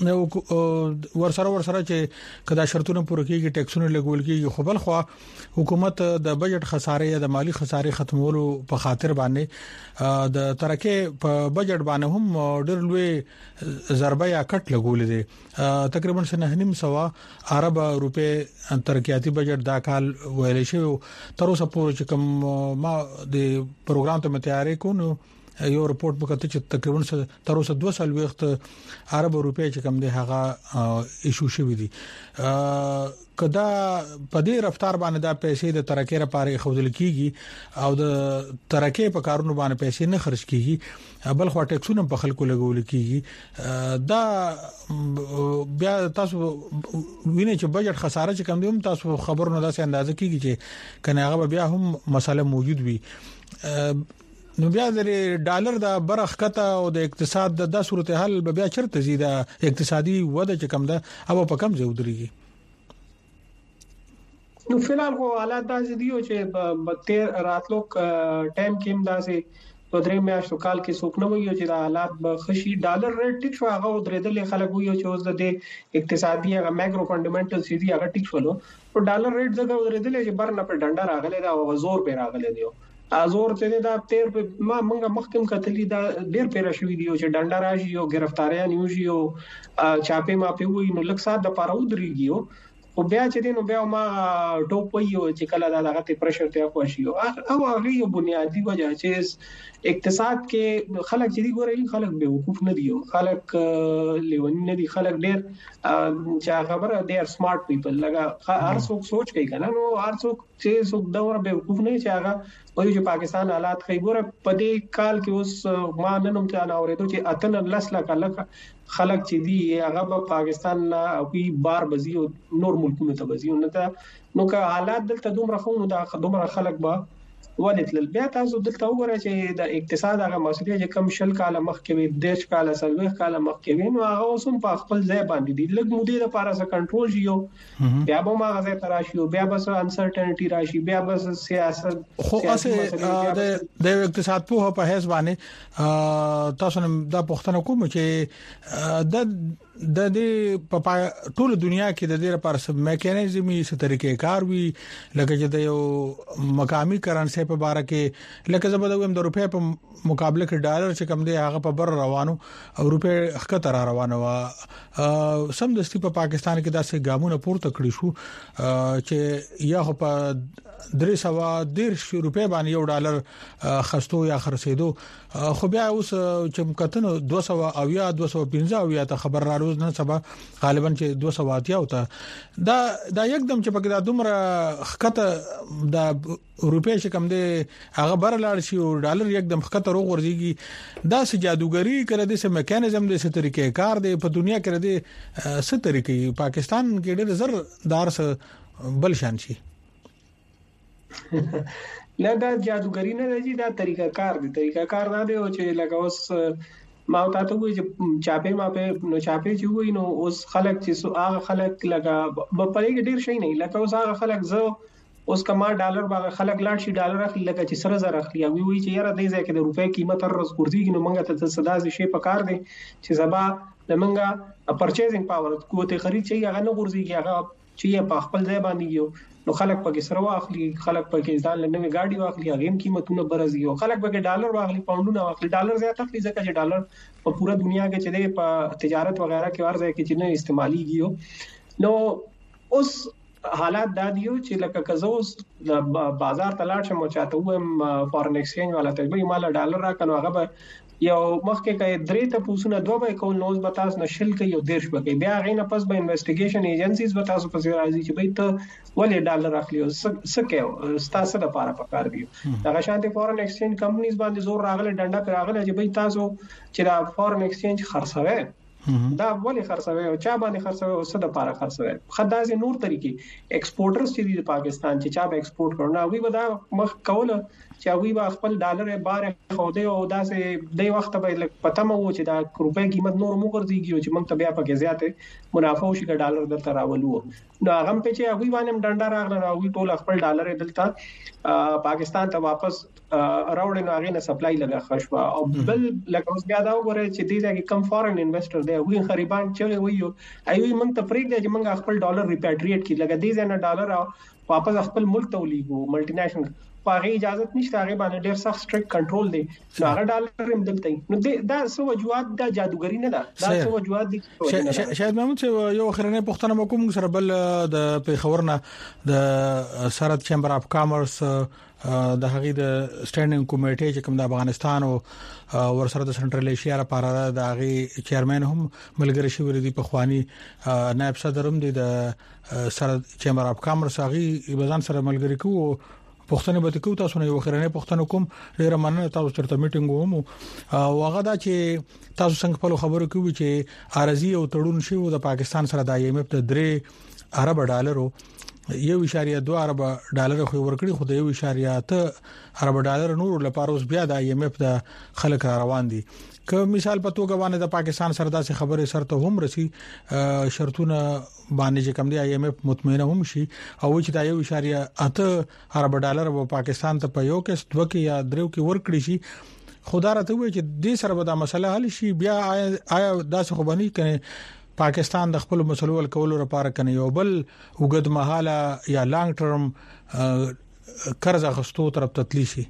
ورسره چې کدا شرطونه پوره کیږي ټیکسونه لګول کیږي خو بل خو حکومت د بجټ خساره یا د مالی خساره ختمولو په خاطر باندې د ترکه په بجټ باندې هم ډېر لوی ضربه یا کټ لګول دي تقریبا 9.5 ارب روپے ترقیاتی بجټ دا کال ویل شي تر اوسه پورې چې کوم ما د پروګرام ته تیاری کوو یو رپورت وکړ چې تقریبا تر اوسه 200 وخت ارب روپے چې کم دی هغه ایشو شوی دي کدا په دې رفتار باندې دا پیسې د ترکه لپاره خوذل کیږي او د ترکه په کارونو باندې پیسې نه خرج کیږي بل خو ټیکسونه په خلکو لګول کیږي دا بیا تاسو وینئ چې بجټ خساره چې کم دی هم تاسو خبرونه داسې اندازه کیږي چې کنه هغه بیا هم مسله موجود وي نو بیا د ډالر د برخکته او د اقتصاد د صورتحال بیا چرته زیاده اقتصادي وده چې کم ده او په کم ځای ودرېږي. نو فلحال خو حالات داسې دي چې په تیر راتلو ټایم کې هم داسې په درې میاشتو کال کې څوک نه وایي چې د حالات به خشي ډالر ریټ ټیک شو هغه درېدل خلک وایي چې اوس د اقتصادي هغه ماکرو فندامنټل سيدي هغه ټیک شول او ډالر ریټ څنګه درېدل چې برنه په ډنډا راغله دا او زور په راغله دی ازور ته دا تیر ما منګه مخکم کتلی دا ډیر پیر شوې دی چې ډنډا راشي او گرفتاریان یو شي او چاپه ما په وې نو لک سات د پاره ودرېږي او بیا چې دین بیا ما ټوپ ویو چې کله دا دغه پرشر ته خوشي او هغه یو بنیادی وجہ چې اقتصاد کې خلک چې دی ګوري خلک به وقوف نه دی خلک لیونی نه دي خلک ډیر چې خبره ډیر سمارټ پیپل لگا هر څوک سوچ کوي کنه نو هر څوک چې څوک دا ور به وقوف نه چې هغه وایي چې پاکستان حالات خي ګوره په دې کال کې اوس ما ننم ته نه اورېدو چې اتن لس لک خلک چې دی هغه په پاکستان نه او بار بزي او نور ملکونو ته بزي نو که حالات دلته دومره خو نو دا دومره خلک به ولتل بیا تاسو دلته وګورئ چې د اقتصاد هغه مسئله چې کم شل کاله مخکې وي دیش کاله سلوخ کاله مخکې وي نو هغه اوسم په خپل ځای باندې دي لږ مودې لپاره سره کنټرول شي بیا به ما غزه تراشي بیا به انسرټنټی راشي بیا به سیاست خو اسه د اقتصاد په هیڅ باندې تاسو دا پوښتنه کوم چې د دې په ټول دنیا کې د دې لپاره سب میکانیزمي څه طریقې کار وي لکه چې د یو مقامي کرنسي په اړه کې لکه زبردویم د روپې په مقابله کې ډالر چې کم دی هغه په بر روانو او روپې خطر روانو سم دستي په پاکستان کې داسې ګامونه پورته کړی شو چې یا په 310 روپې باندې یو ډالر خستو یا خرڅېدو خو بیا اوس چې کتنو 200 او یا 215 او یا ته خبر را روز نه سبا غالبا چې 200 او ته دا یکدم چې پکې دا دومره خطه دا روپې چې کم دی هغه بر لاړ شي او ډالر یکدم خطر وګرځيږي دا څه جادوګری کړه د څه میکانیزم د څه طریقې کار دی په دنیا کې د څه طریقې پاکستان کې ډېر زر دار څه بل شان شي نه دا جادوګری نه دی دا طریقہ کار دی طریقہ کار نه دی او چې لکه اوس ما ته وایي چې چاپه ما په نو چاپه چې وایي نو اوس خلک چې هغه خلک لگا په پرې ډیر شي نه لکه اوس هغه خلک زه اوس کما ډالر باغ خلک لاړ شي ډالر اخلي لکه چې سره زر اخلي او وی چې یاره دې ځکه د روپې قیمت تر رس ګرځي نو موږ ته صدا شي په کار دی چې زبا لمنګه پرچیزینګ پاور قوت خرید چې هغه نه ګرځي هغه چې په خپل ځای باندې یو نو خلک پکې سره واخلي خلک پکې ځان لنوي گاډي واخلي هغه قیمتونه برزي او خلک پکې ډالر واخلي پاونډونه واخلي ډالر زیات اخلي ځکه چې ډالر په پوره دنیا کې چې په تجارت وغیرہ کې ورځي کې چې نه استعماليږي نو اوس حالات دا دیو چې لکه کزوس د بازار تلاش مو چاته وم فورن ایکسچینج والا ته به مال ډالر را کنو هغه به یو مخکې کې درې ته پوسونه دوه به کول نوز بتاس نشل کې یو دیرش به بیا غینه پس به انویسټیګیشن ایجنسیز بتاس په ځای راځي چې به ته ولې ډالر اخلي او سکه ستاسو د لپاره پکار دی دا شانتي فورن ایکسچینج کمپنیز باندې زور راغله ډنډا پر راغله چې به تاسو چې دا فورن ایکسچینج خرڅوي دا ولې خرڅوي او چا باندې خرڅوي او څه د لپاره خرڅوي خدای نور طریقې ایکسپورټرز چې د پاکستان چې چا به ایکسپورټ کړنه وي به دا مخ کوله چې وی با خپل ډالر بار خوده او داسې د وخت به پته مو چې دا روپې قیمت نور مو ګرځيږي چې موږ ته بیا پکې زیاته منافع شي ک ډالر درته راولو نو هغه په چې وی باندې ډنډا راغله او وی ټول خپل ډالر دلته پاکستان ته واپس راوړل نو هغه نه سپلای لګا خشوا او بل لکه اوس بیا دا وګورئ چې دې ځکه کم فارن انویسټر دی وی خریبان چې ویو ایوي موږ ته پریک دی چې موږ خپل ډالر ریپاټریټ کړي لکه دې نه ډالر واپس خپل ملک ته ولېګو ملټي نېشنل پاغه اجازه نشته هغه باندې ډېر سخت سټریکټ کنټرول دی نو هغه ډالر هم دلته نو دا سو وجوهات د جادوګری نه ده دا سو وجوهات دي شاید محمود یو اخرنه پښتنه مکوم سره بل د پیښورنه د سرحد چیمبر اف کامرس د هغې د سټینډینګ کمیټې چې کوم د افغانستان او ورسره د سنټرل ایشیا لپاره د هغې چیرمن هم ملګری شوی دی په خواني نائب صدر هم د سرحد چیمبر اف کامرس هغې بزان سره ملګری کوو پښتنه به کو تاسو نه یو خرنه پښتنه کوم ډیر مننه تاسو چرته میټینګ ومو او هغه دا چې تاسو څنګه په خبرو کوي چې ارزي او تړون شي د پاکستان سره د IMF د 3 ارب ډالرو 1.2 ارب ډالر خو ورکړي خو د 1.8 ارب ډالر نور لپاره اوس بیا د IMF د خلک روان دي که مثال په توګه باندې د پاکستان سره داسې خبره سره هم رسی شرطونه باندې چې کوم دی IMF مطمئنه هم شي او چې دا 1.8 ارب ډالر په پاکستان ته په یو کې دوه یا درو کې ورکړي شي خدای راته وي چې دې سره به دا مسله حل شي بیا آیا داسې خو باندې کنه پاکستان د خپل مسلو ول کولو لپاره کنه یو بل وګد مهاله یا لانګ ټرم قرض اخستو طرف تتلی شي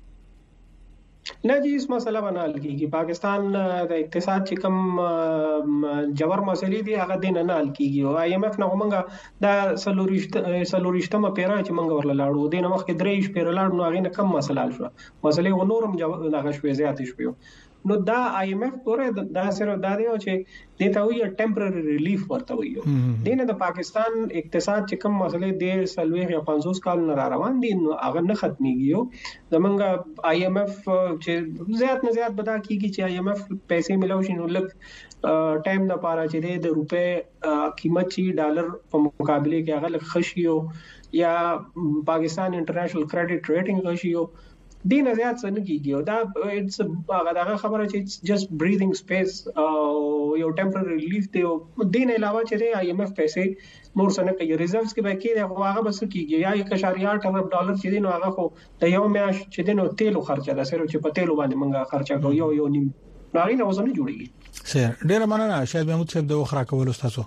نه دې اس مسله بنال کیږي پاکستان د اقتصاد چې کوم جوړ مسلې دي هغه دین نه حل کیږي او IMF نه موږ د سلوریشتمه پیرا چې موږ ورل لاړو دین مخکې درېش پیر لاړو نو هغه نه کم مسله حل شو مسلې ونورم دغه شوي زیات شوي نو دا IMF ګوره دا سره دا دی چې دته وي ټمپرری ریلیف ورته وي دینه د پاکستان اقتصاد چې کوم مسلې د سلوي یا 500 کال نه روان دي نو هغه نه ختميږي زمونږ IMF چې زیات نه زیات بدا کیږي چې IMF پیسې ملو شي نو لږ ټایم د پاره چې د روپې قیمت چې ډالر په مقابله کې هغه لږ خشيو یا پاکستان انټرنیشنل کریډټ ریټینګ خشيو دین زیات څه نه کیږي دا اټس هغه خبره چې جست بریثینګ سپیس او یو ټمپرری ریلیف دی دین علاوه چې IMF پیسې نور څه نه کوي ریزرவ்ز کې به کې هغه بس کیږي یا 1.8 ارب ډالر چې دین هغه خو د یو میاش چې دین تیلو خرچه ده سره چې په تیلو باندې منګه خرچه کوي یو نیم ناري نه وزن جوړیږي سر ډیر مننه شاید محمود صاحب د وخرا کول تاسو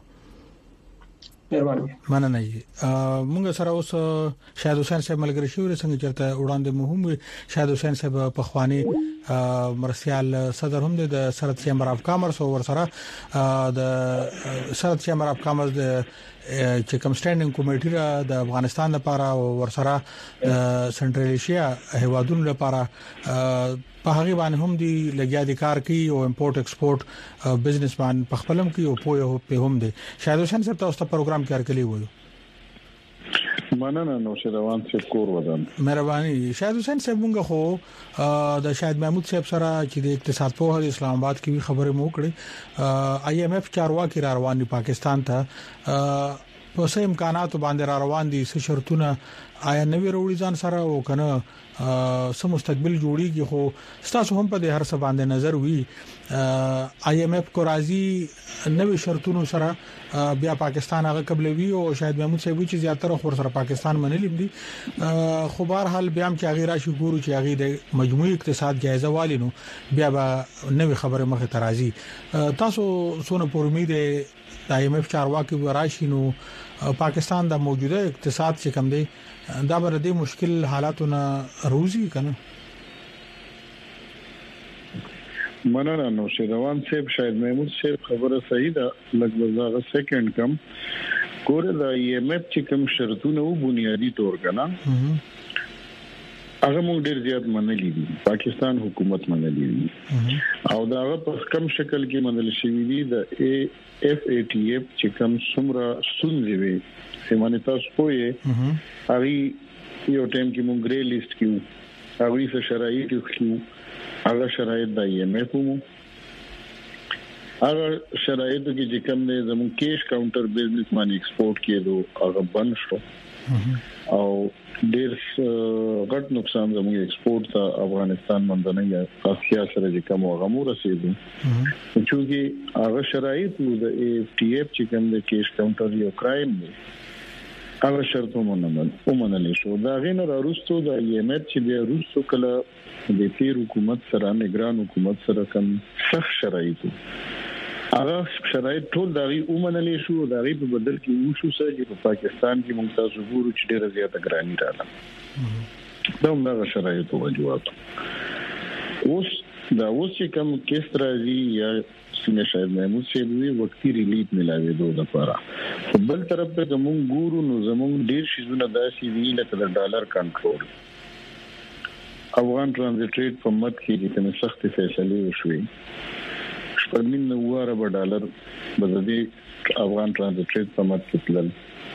مننه مونږ سره اوس شاهد حسین صاحب ملګری شو څنګه چرته وړاندې مهم شاهد حسین صاحب په خواني مرسیال صدر هم د سرحد چیمبر اف کامرس او ورسره د سرحد چیمبر اف کامرس د چې کوم سټینډینګ کمیټې را د افغانستان لپاره او ورسره سنټرل ایشیا هیوادونو لپاره په هغه باندې هم دی لګیا دي کار کوي او امپورټ ایکسپورټ بزنس باندې په خپلم کې او په هم دي شاید حسین صاحب تاسو ته پروګرام کار کوي وایو مننه نو شروان صاحب کور ودان مهرباني شاید حسین صاحب موږ خو د شاید محمود صاحب سره چې د اقتصاد په هغه اسلام آباد کې خبره مو کړې IMF چارواکي را روان دي پاکستان ته په سم امکانات باندې را روان دي څه شرطونه آیا نوې وروړي ځان سره او کنه سم مستقبل جوړیږي خو تاسو هم په دې هر څه باندې نظر وی IMF کو راضي نوې شرطونو سره بیا پاکستان هغه قبلوي او شاید محمود صاحب چې زیاتره خور سره پاکستان منلیم دي خو بهر حال بیا هم چې هغه راشي ګورو چې هغه د مجموعي اقتصاد جایزه والي نو بیا به نوې خبره مخه ترازی تاسو سونه پر امید IMF چارواکي وراشي نو پاکستان د موجوده اقتصاد چې کم دی دا بر دې مشکل حالاتونه روزي کنه مننه نو شروان صاحب شاید محمود صاحب خبره صحیح ده لګ بزاغه سیکنډ کم ګوره دا IMF چې کوم شرطونه او بنیادی تور کنا هغه موږ ډیر زیات منلي دي پاکستان حکومت منلي دي او دا په کم شکل کې منل شوی دي د FATF چې کوم څومره ستونزې وي سیمانه تاسو پوهه هغه یو ټیم کې موږ ګری لیست کیو هغه څه شرایط کیو هغه شرایط د IMF مو هغه شرایط کې کوم نه زموږ کیش کاونټر بزنس باندې ایکسپورټ کېدو هغه بند شو او ډیر غټ نقصان زموږ ایکسپورټ ته افغانستان منځنۍ اسیا سره چې کوم غمو رسیدو چې هغه شرایط د FATF چې کوم د کیش کاونټر یو کرایم دی هغه شرطونه ومنل شو دا غینه راوستو د IMF چې د روسو کله د تیر حکومت سره نگران حکومت سره کوم سخت شرایط هغه شرایط ټول دغه ومنل شو دغه په بدل کې وشو چې په پاکستان کې ممتاز ظهور چې ډیره زیاته ګرانی رااله دا موږ شرایط وجواب اوس چې کوم کیس راځي یا سینه شاید محمود سیبوی وقتی ریلیف ملاوي دوه لپاره بل طرف ته زموږ ګورو نو زموږ ډیر شیزونه داسې دي لکه د ډالر کنټرول افغان ترانزیت ریټ په مد کې د سخت فیصله وشوي شپږ نوره ډالر بددي افغان ترانزیت ریټ په مد کې تلل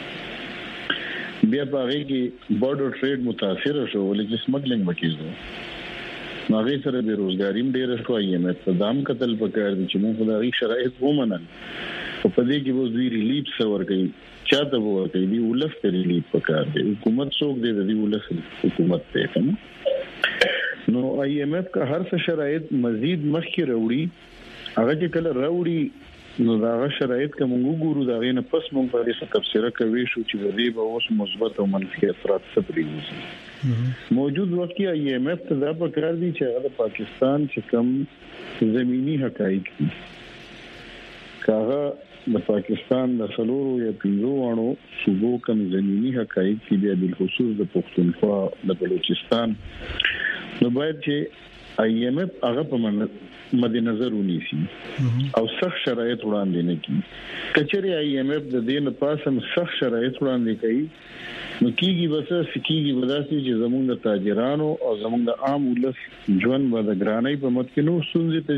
بیا په هغه کې بورډر ټریډ متاثر شو ولې سمګلینګ وکړو هغه سره بیروزګاری ډیر شو IMF په دام قتل پکړ دي چې موږ خدای شرایط ومنل او په دې کې وو دوی ریلیف سور کوي چاته وو کوي دی ولف ریلیف پکړ دي حکومت څوک دی دی ولف حکومت ته کوم نو IMF کا هر څه شرایط مزید مخکې راوړي هغه چې کله راوړي نو دا شرایط کوم وګورو دا غینه پس مونږ په دې څه تفسیر کوي شو چې دې به اوس مثبت او منفي اثرات سپري موجود وخت کې IMF ته دا پکار دي چې هغه پاکستان چې کم زمینی حقایق دي کاغه د پاکستان د سلورو یا پیروانو صوبو کم زمینی حقایق دي د خصوص د پښتونخوا د بلوچستان نو باید چې IMF هغه په مد نظر ونیسي او سخت شرایط وړاندې نه کړي کچري IMF د دې نه پاسم سخت شرایط وړاندې کوي نو کیږي وسه سکیږي وداسي چې زموږ د تاجرانو او زموږ د عام ولس ژوند به د ګرانۍ په مت کې نو سنځي ته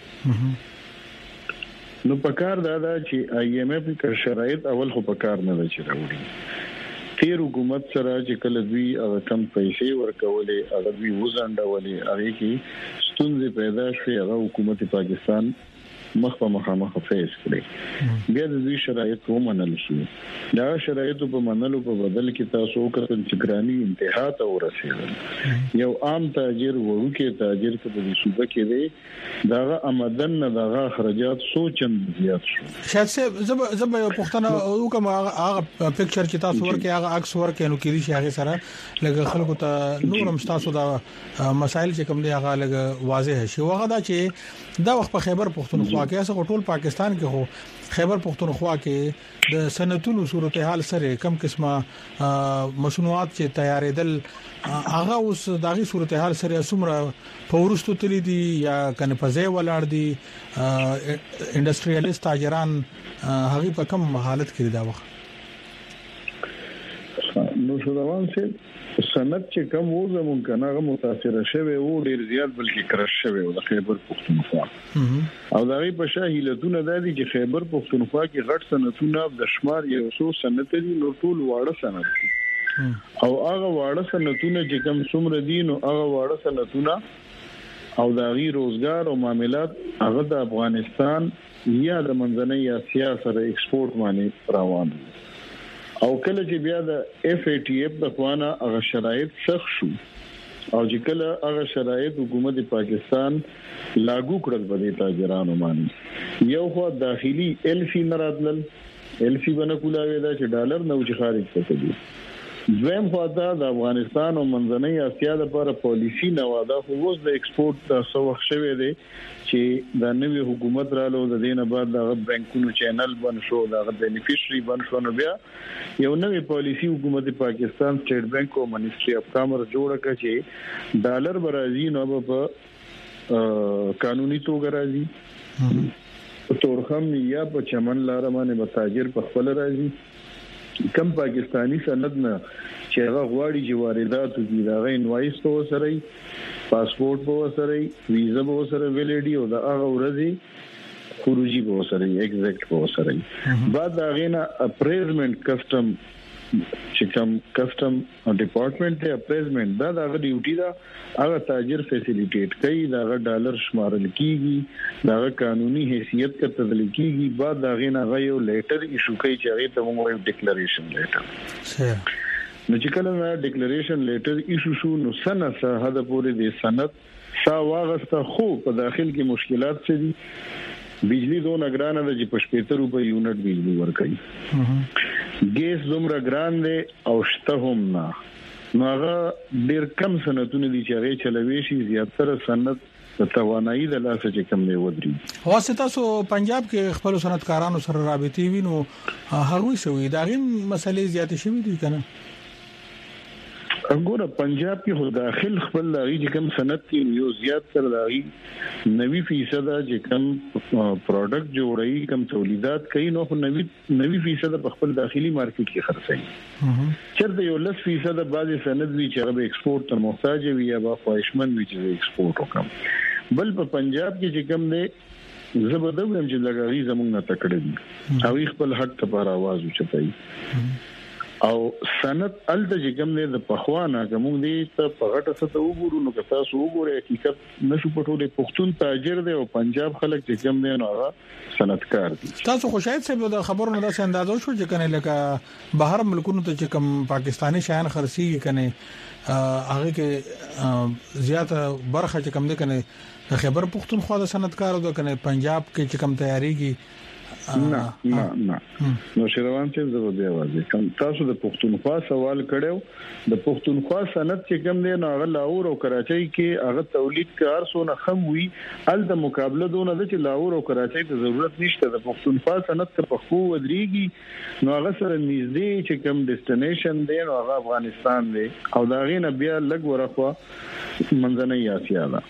نو پکار دا چې IMF کې شرایط اول خو پکار نه لچ راوړي تیر حکومت سره چې کله دوی کم پیسې ورکولې هغه دوی وزنډولې هغه کې ستونزې پیدا شوې هغه حکومت پاکستان مخ په مخامخ فیس کړي بیا د دې شرایط ومنل شي دا شرایط په منلو په بدل کې تاسو کتل چې ګرانی انتها ته ورسېدل یو عام تاجر ورکه تاجر ته د صوبه کې دی دا آمدن دا خرجات سوچن زیات شو شاید زب یو پښتنه او کوم هغه پکچر چې تاسو ورکه هغه عکس ورکه نو کې دي هغه سره لږ خلکو ته نورم تاسو دا مسائل چې کوم دی هغه لږ واضح شي هغه دا چې دا وخت په خیبر پښتونخوا کې اسه ټول پاکستان کې هو خیبر پښتونخوا کې د صنعتونو صورتحال سره کم قسمه مصنوعات چې تیارېدل هغه اوس داغي صورتحال سره سمره فورستو تللی دي یا کنه پځې ولاړ دي انډستریالیست تاجران هغه په کم حالت کې دا وخت نو شو روان سي سند چې کوم و زمون کنه هغه متاثر شوه او ډیر زیات بلکې کرش شوه د خیبر پښتونخوا او دا غي په شاهیلتونه د دې چې خیبر پښتونخوا کې غټ صنعتونه د شمار یو څو صنعت دي نو ټول واړه صنعت او هغه واړه صنعتونه چې کوم څومره دي نو هغه واړه صنعتونه او دا غي روزګار او معاملات هغه د افغانستان یا د منځنۍ اسیا سره ایکسپورټ باندې روان دي او کله چې بیا د FATF د خوانه هغه شرایط سخت شو او چې کله هغه شرایط حکومت پاکستان لاګو کړل په تاجرانو باندې یو خو داخلي LC نراتل LC باندې کولاوي دا چې ډالر نو چې خارج څه دي دویم خو دا د افغانستان او منځنۍ اسیا لپاره پالیسی نواده خو اوس د ایکسپورټ د سوخ شوه دی چې د نوې حکومت رالو د دینه بعد د بانکونو چینل بن شو د بینیفیشري بن شو نو بیا یو نوې پالیسی حکومت پاکستان سټیټ بانک او منیسټری اف کامرس جوړ کړي چې ډالر برازي نو په قانوني توګه راځي تورخم یا په چمن لار باندې تاجر په خپل راځي کم پاکستانی سند نه چې هغه غواړي چې واردات دي دا غي انوایس په وسره پاسپورت په وسره ویزا په وسره ویلیډي او دا هغه ورځي خروجي په وسره ایگزیکټ په وسره بعد دا غینا اپریزمنت کسٹم چې کوم کسٹم ډپارټمنټ ته اپریزمنت دا د ډیوټي دا هغه تاجر فیسیلیټیټ کوي دا ډالر شمارل کیږي دا قانوني حیثیت کا تدلیل کیږي بعد دا غینا غيو لیټر ایشو کوي چې هغه ته موږ ډیکلریشن لیټر نو چې کله ډیکلریشن لیټر ایشو شو نو سنه هدا پورې د سند سا واغسته خو په داخل کې مشکلات څه دي بجلی دونه ګرانه ده چې په 75 روپے یونټ بجلی ورکړي ګیس دومره ګران دی او شته هم نه نو هغه ډیر کم سنتونه دي چې هغه چلوي شي زیاتره سند د توانایي د لاسه چې کم دی ودري واسطه سو پنجاب کې خپل صنعتکارانو سره رابطې وینو هغه شوې دا غي مسلې زیاتې شوې دي کنه وګوره پنجاب کې خو داخل خپل لاري چې کم صنعت کې یو زیات تر لاري 90% چې کم پروډکټ جوړي کم تولیدات کوي نو 90% په خپل داخلي مارکیټ کې خرڅي چرته یو 10% بعضي صنعت وی چې هغه ایکسپورت ته محتاج وي یا با خواهشمند وي چې ایکسپورت وکړي بل په پنجاب کې چې کم دی زبردست هم چې لګاري زمونږ نه تکړه دي او خپل حق ته پر आवाज اوچتای او سند الته چې کوم نه د پخوانه کوم دي ته پغټه ست وګورو نو که تاسو وګورئ حقیقت نشو پټولې پښتون تاجر دی او پنجاب خلک چې کوم نه نو صنعتکار دي تاسو خو شاید څه د خبرونو د اندازو شو چې کنه لکه بهر ملکونو ته چې کوم پاکستانی شایان خرسي کنه هغه کې زیاته برخه چې کوم دي کنه خیبر پختونخوا د صنعتکار د کنه پنجاب کې چې کوم تیاریږي نه نو شروان چې زه به واځي کوم تاسو د پښتونخوا سوال کړو د پښتونخوا صنعت چې کوم دی نو هغه لاهور او کراچۍ کې هغه تولید کار سونه خم وي ال د مقابله دونه د چې لاهور او کراچۍ ته ضرورت نشته د پښتونخوا صنعت ته پخو ودرېږي نو هغه سره نږدې چې کوم ډیسټینیشن دی نو هغه افغانستان دی او دا غینه بیا لګ ورخوا منځنۍ اسیا ده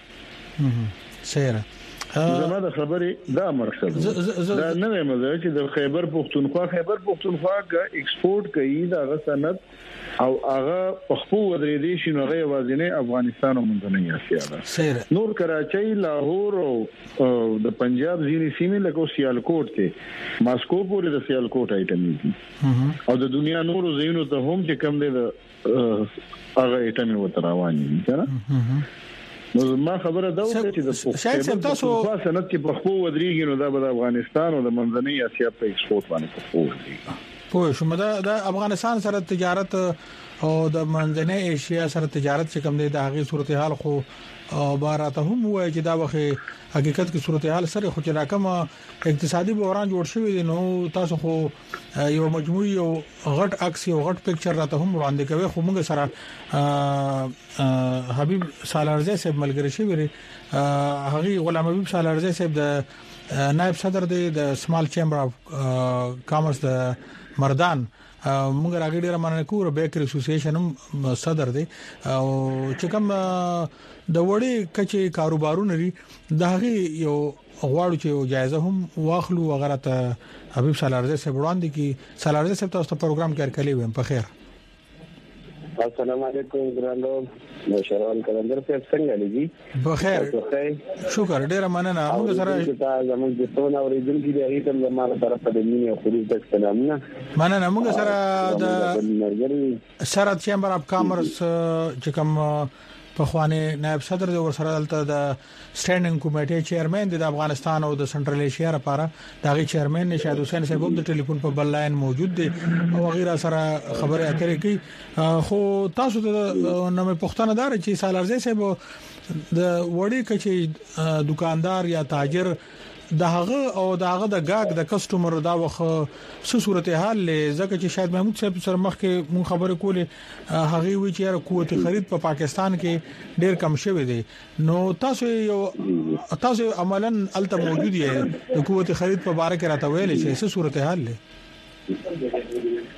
سره زما د خبرې دا مقصد دا نه مزه چې د خیبر پختونخوا ایکسپورت کوي دا صنعت او هغه پخپو ودرې دي شنو هغه وازنه افغانستان او منځنۍ اسیا ده نور کراچۍ لاهور او د پنجاب ځینې سیمې لکه سیالکوټ ته ماسکو پورې د سیالکوټ ایټم دي او د دنیا نورو ځینو ته هم چې کم دي هغه ایټم وتراواني کنه نو ما خبره دا وکړه چې د شاید تاسو صنعت کې په خو ودرېږي نو دا د افغانستان او د منځنۍ اسیا په ایکسپورت باندې په خو ودرېږي پوه شو د افغانستان سره تجارت او د منځنۍ ایشیا سره تجارت چې کوم دی د هغه صورتحال خو بارات هم وایي چې دا وخت حقیقت کې صورتحال سره خو چې راکمه اقتصادي بحران جوړ شوی دی نو تاسو خو یو مجموعي او غټ عکس او غټ پکچر راته هم وړاندې کوي خو موږ سره حبیب سالارزی صاحب ملګری شوی هغه غلام حبیب سالارزی صاحب د نائب صدر د سمال چیمبر اف کامرس د مردان موږ راګړي را مننه کوو بیکر اسوسییشن صدر دی او چې کوم د وړي کچې کاروبارونه لري دغه یو غواړو چې جایزه هم واخلو وغیرہ ته حبیب سالارزی صاحب وړاندې کی سالارزی صاحب تاسو ته پروګرام کې کړی ویم په خیر السلام علیکم ګرانو مشران کلندر په څنګه لګي بخیر شکر ډیر مننه موږ سره زموږ د ټول اوریدونکو د هغې تر زموږ طرفه د مینې او خروج د سلامونه مننه موږ سره د شرط چیمبر اف کامرس چې کوم په خوانه نائب صدر د ورسره دلته د سټینډینګ کمیټې چیرمن د افغانستان او د سنټرل ایشیا لپاره دغه چیرمن نشاد حسین صاحب د ټلیفون په بل لاین موجود دي او غیره سره خبره اترې کوي خو تاسو ته نوې پښتنه دار چې سالارزی صاحب د وړي کچې دکاندار یا تاجر دغه او دغه د گاګ د کسٹمر دا وخه څه صورتحال لزکه چې شاید محمود صاحب سره مخکې مون خبرې کولې هغه وی چې قوت خرید په پاکستان کې ډیر کم شوی دی نو تاسو عملاً الته موجود یې د قوت خرید په اړه کې راته ویل چې څه صورتحال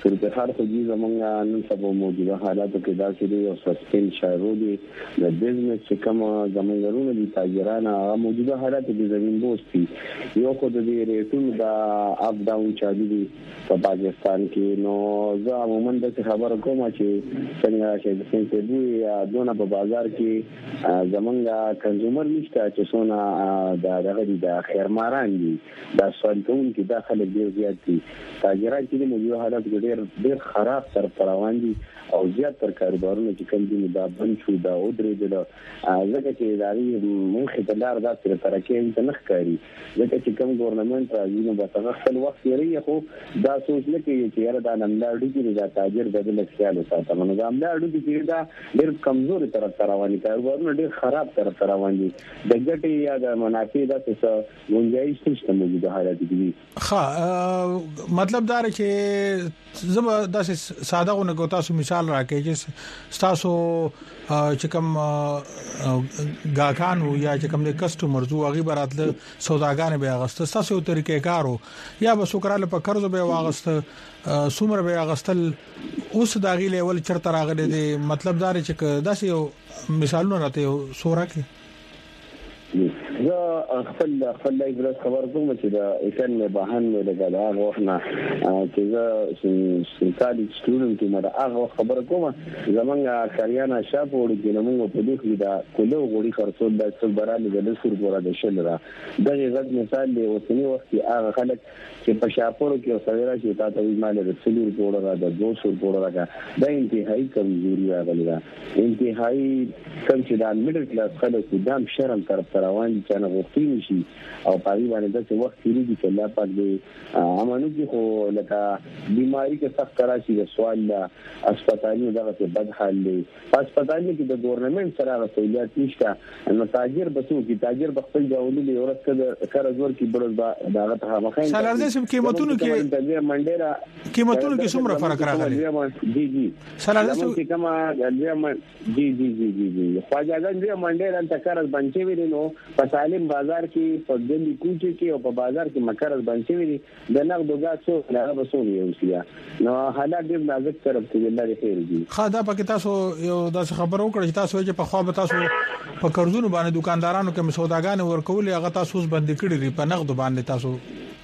صورتحال خو دې زمونږ نن سبا موجوده حالاتو کې دا چې یو سسپند شایرو دي د بزنس چې کوم زمونږ دي تاجران هغه موجوده حالاتو کې زمين بوستي یو خو د دې ریټونو دا اپ ډاون چالي دي په پاکستان کې نو زه عموما د خبرو کوم چې څنګه چې د سنتي دونه په بازار کې زمونږ کنزومر نشته چې څونه د خیرماران دي دا سوالتون کې داخله ډیر زیات دي تاجران چې موجوده حالات ډیر خراب تر روان دي او زیات تر کاروبارونه چې کوم دي دا بند شو دا ودرېدل ځکه چې اداري مخې ته لار دا تر ترکه نه ښکاري ځکه چې کوم ګورنمنت راځي نو به خپل وخت یې خو دا سوچ نه کوي چې یاره دا نملاړو کې دا تاجر د بل خیال ساتي نو دا نملاړو کې دا ډېر کمزوري طرف رواني کاروبارونه ډېر خراب طرف روان دي د ګټې یا د منافع د څه گنجائش نشته موجوده حالت دي ها مطلب دا چې زما د ساده غو نه تاسو مثال راکې چې تاسو چې کوم غاکانو یا چې کوم د کسٹمرز وغي براتله سوداګان به اغست تاسو طریقې کارو یا به سوکراله په قرض به واغست سومر به اغستل اوس داغي لیول چرته راغلي دي مطلب دا چې داسې مثالونه راته سورا کې زه خپل ایګرس خبر کوم چې دا اکن مې بهان مې لګا غوښنه چې زه سنتالي سټوډنټ مې دا هغه خبر کوم زمونږ کاریانا شاپ وړي چې موږ په دې کې دا کولو غوړي خرڅول د څل براله د سر ګوره د شل را دغه غږ مثال دی اوسنی وخت کې هغه خلک چې په شاپورو کې سویرا چې تاسو یې مال د سلور ګوره را د 200 ګوره را دا انتهایی کمزوري راغلی دا انتهایی کم چې دا میډل کلاس خلک د شرم طرف روان دي چې نه غوښتي نشي او پاري باندې د وخت کېږي چې الله پاک دې امانو کې خو لکه بیماری کې سخت راشي د سوال هسپتالونو دغه څه بد حال دي هسپتالونو کې د ګورنمنت سره رسولیت نشته نو تاجر بسو کې تاجر بخپل جوړولې دی ورته د کارګر کې بل دغه ته مخاین سالارده سم قیمتونو کې منډيرا قیمتونو کې څومره فرق راغلی جی سالارده کې کما جی خواجاګان دې منډيرا ته کار بنچي ویل نو په سالم بازار کې په دلی کوچه کې او په بازار کې مکرز بنچي ویل د نقد غاټ څو لاره بسوي اوسیا نو حالات دې نازک طرف کې الله دې خیر دي خاطر پکې تاسو یو داس خبرو کړی تاسو چې په خوا به تاسو په قرضونو باندې دکاندارانو کې سوداګان ورکول هغه تاسو بند کړی په نقد باندې تاسو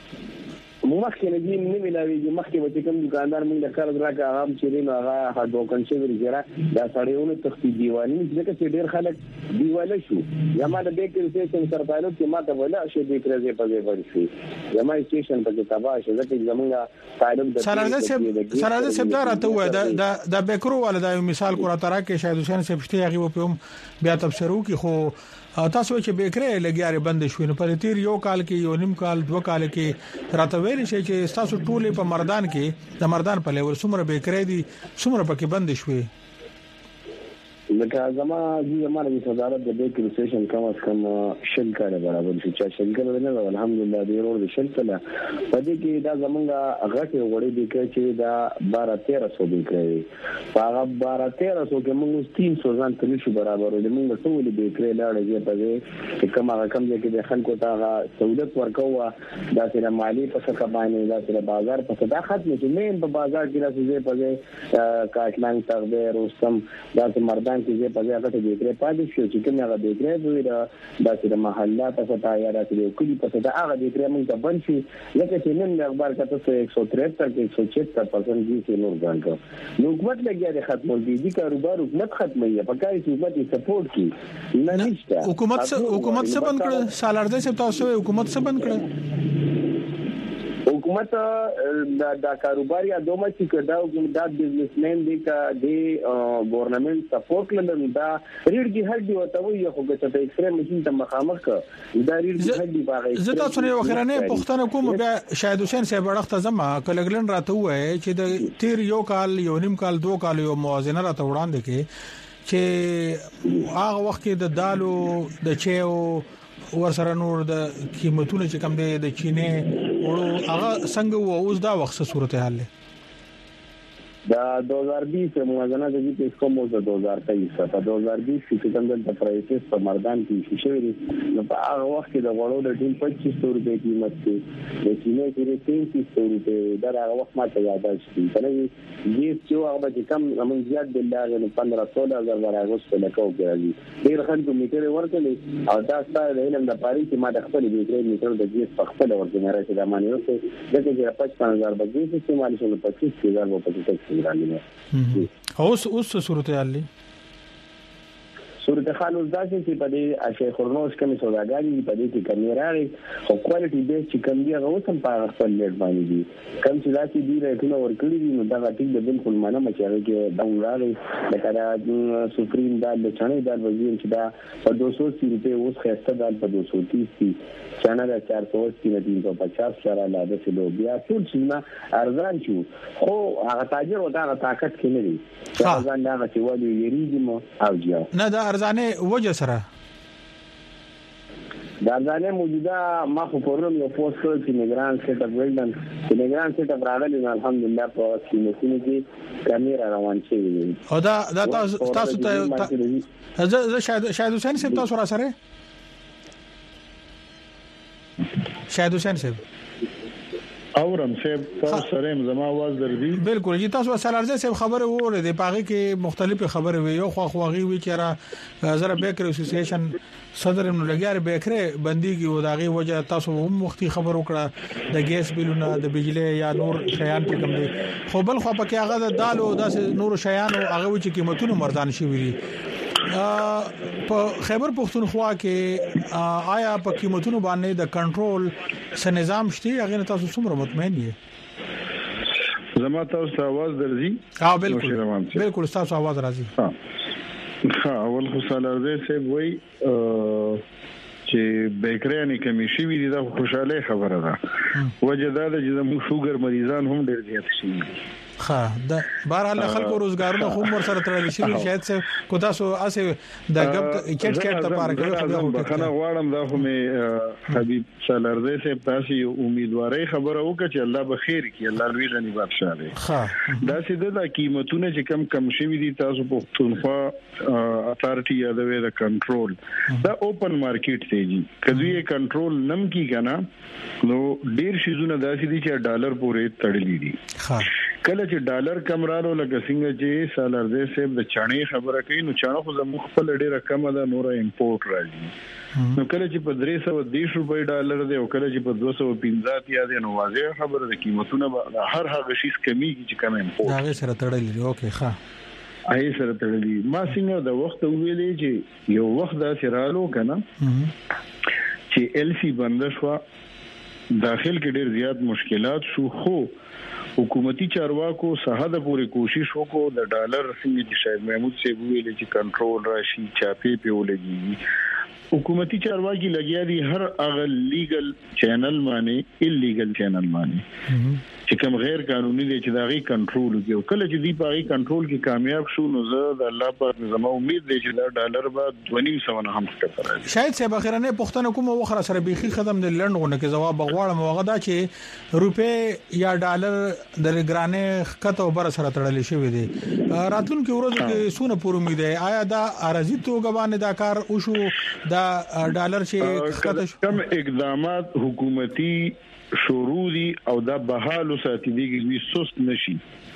مخکې نه دي نه ملاويږي مخکې به کوم دکاندار موږ د قرض راکا عام چې نو هغه هډوکن شي ورګرا دا سړیونه تختی دیوالي ځکه چې ډیر خلک دیواله شو یما د بیکری سټیشن سره تعلق کې ماته ولا شي د کرزه په ځای باندې یما سټیشن په تبا شي ځکه زمونږه تعلق د سره سبدار ته و د بیکرو ولدا مثال کو را ترا کې شاید حسین سپشتي هغه په بیا تبصرو کې خو تاسو چې بیکری لګیاري بند شوې نو په تیر یو کال کې یو نیم کال دوه کال کې راته ویل شي چې تاسو ټولې په مردان کې د مردان په لیول څومره بیکری دي څومره پکې بند شوې لکه زمانه د صدارت د بیکری سټیشن کم از کم شل کاله برابر شي چې شل کاله نه الحمدلله د ورور د شل کاله په دې کې دا زمونږه غټه وړي دي چې دا 12-1300 بیکری هغه 12-1300 کې موږ 300 ځان تل شو برابر دي موږ ټول بیکری لاړې په چې کوم رقم کې د خلکو ته سہولت ورکوه دا سره مالی په څه باندې دا سره بازار په څه دا ختم چې مين په بازار کې راځي په کاټلان تغبیر رستم دا مردان کې په ځای کې بیکری پاتې شو چې کومه هغه بیکری دوی دا د محله په څه یا د کلی په څه دا هغه بیکری موږ ته بند شي لکه چې نن اخبار کته 173 کې 176% دي نور ځان کو نو حکومت لګیا د ختمول دي کاروبار حکومت ختمي په کاري حکومت سپورټ کی نه نشته حکومت څه بند کړ سالارده څه تاسو حکومت څه بند کړ حکومت دا کاروبار یا دومره چې کدا د بزنسمن دي کا دی ګورنمنت سپورټ لري دا ریډ هډ دی وته وي خو چې د ایکسرې ماشين ته مخامخ دا ریډ هډ دی باغې زه تاسو نه وخرانه پښتنه کوم بیا شاید حسین صاحب ورخته زما کلګلن راته وای چې د تیر یو کال یو نیم کال دوه کال یو موازنه راته وړاندې کې چې هغه وخت کې د دالو د چيو ورسره نور د قیمتونو چې کم دي د چینه وړو هغه څنګه و اوس دا وخت صورت حال دا 2020 موازنه د دې په کومه د 2023 په 2020 کې څنګه د پرایسز په مردان کې شوې دي نو په هغه وخت کې د غوړو د ټیم 2500 روپے قیمت کې د کینې کې 300 روپے دا هغه وخت ماته یاد شي کنه دې چې هغه به کم من زیات بالله نو 15-16 هزار په لکو کې راځي ډیر خلکو میټر ورکړي او دا ستاسو د علم د پاره چې ما د خپل میټر د دې په خپل ورته راځي دا معنی وکړي چې 55000 بجې استعمال شول 25000 په ټیکس اوس صورتحال صورتحال اوس داسې چې په دې اشي خورنوس کمی سوداګری په دې کې کمی راغی خو کوالټي بیس چې کم دی هغه اوس هم په خپل لیټ باندې دي کم چې داسې دی راټول ورکړي دي نو دا ټیک د بالکل معنا مچ هغه کې ډاون راغی لکه دا سفرین دا د چانه دا وزیر چې دا په 280 روپے اوس خسته دا په 230 چانه دا 480 نه 350 سره لا د سلو بیا ټول څه ارزان شو خو هغه تاجر او دا طاقت کې نه دي ځان دا چې ولې یریږي مو او جیا نه دا ارزانه وجه سره دا ځانه موجوده ما خو پرون یو پوسټ کړ چې میګران سیټ اپ ویلډن چې میګران سیټ اپ راغلی الحمدلله په سیمه کې کیمرا روان شي او دا تاسو ته زه شاید حسین صاحب تاسو را سره شاید حسین صاحب اورم صاحب تاسو سره زما आवाज درځي بالکل جی تاسو سلارزه صاحب خبره وره دی پاغه کې مختلفه خبره وي یو خواغي وی چې را زره بیکر اسوسییشن صدر نو لګیار بیکره بنديږي او داغي وجه تاسو هم مختي خبر وکړه د ګیس بیلونه د بجلی یا نور شیان په کوم دي خو بل خو پکې هغه د دالو د نور شیان او هغه چې قیمتونه مردان شي وي په خیبر پختونخوا کې آیا په قیمتونو باندې د کنټرول س نظام شته هغه تاسو څومره مطمئن یې زما تاسو आवाज درځي بالکل تاسو आवाज راځي اول خو سالارزه سه وای چې بیکرانی کمی شي وی دا خوشاله خبره ده وجداد چې زمو شوګر مریضان هم ډیر زیات شي دا بهرحال خلکو روزګارونه خو مر سره تړل شي شاید څه کو تاسو اسه د غب چټ ته پاره کوي خو غواړم دا خو مې حبيب سالارزه سه تاسو امیدواري خبره وکړه چې الله به خیر کړي الله لوی غني بادشاہ دی دا سیده د قیمتونه چې کم شوي دي تاسو په تونخوا اتارټي یادوي د کنټرول دا اوپن مارکیټ دی جی کله یې کنټرول نم کی کنه نو ډیر شیزونه داسې دي چې ډالر پورې تړلې دي کله چې ډالر کم رالو لکه څنګه چې سالارزه صاحب د چانه خبره کوي نو چانه خو زموږ خپل ډیره کم ده نور امپورټ راځي نو کله چې په 310 روپۍ ډالر دی او کله چې په 250 یا دی نو واضح خبره د قیمتونه هر هغه شی کمیږي چې کم امپورټ دا سره تړلې دی اوکې ښه آی سره تړلې ما څنګه د وخت ویلې چې یو وخت دا سرالو کنه چې ال سی بند شو داخل کې ډیر زیات مشکلات شو خو حکومتي چارواکو ساحه پوری کوشش وکړو د ډالر څنګه چې شاید محمود صاحب ویل چې کنټرول راشي چاپی په ولګي حکومتي چارواکي لګیا دي هر اغه لیګل چینل باندې الیګل چینل باندې چې کوم غیر قانوني دي چې داغي کنټرول وکړي او کله چې دی پاغي کنټرول کې کامیاب شو نو زه د الله پر زما امید دی چې دا ډالر به 2.5 هم ښکته شاید سبا خیرنه پښتنه کوم وخره سره بيخي خدم د لندغونه کې جواب غواړم هغه دا چې روپے یا ډالر د ګرانه خطه وبر سره تړل شوی دی راتلونکي ورځو کې سونه پور امید دی آیا دا ارزي توګه باندې دا کار وشو دا ډالر چې خطه کم اقدامات حکومتي شروع دي او دا بحالو ساتي دي سست نشي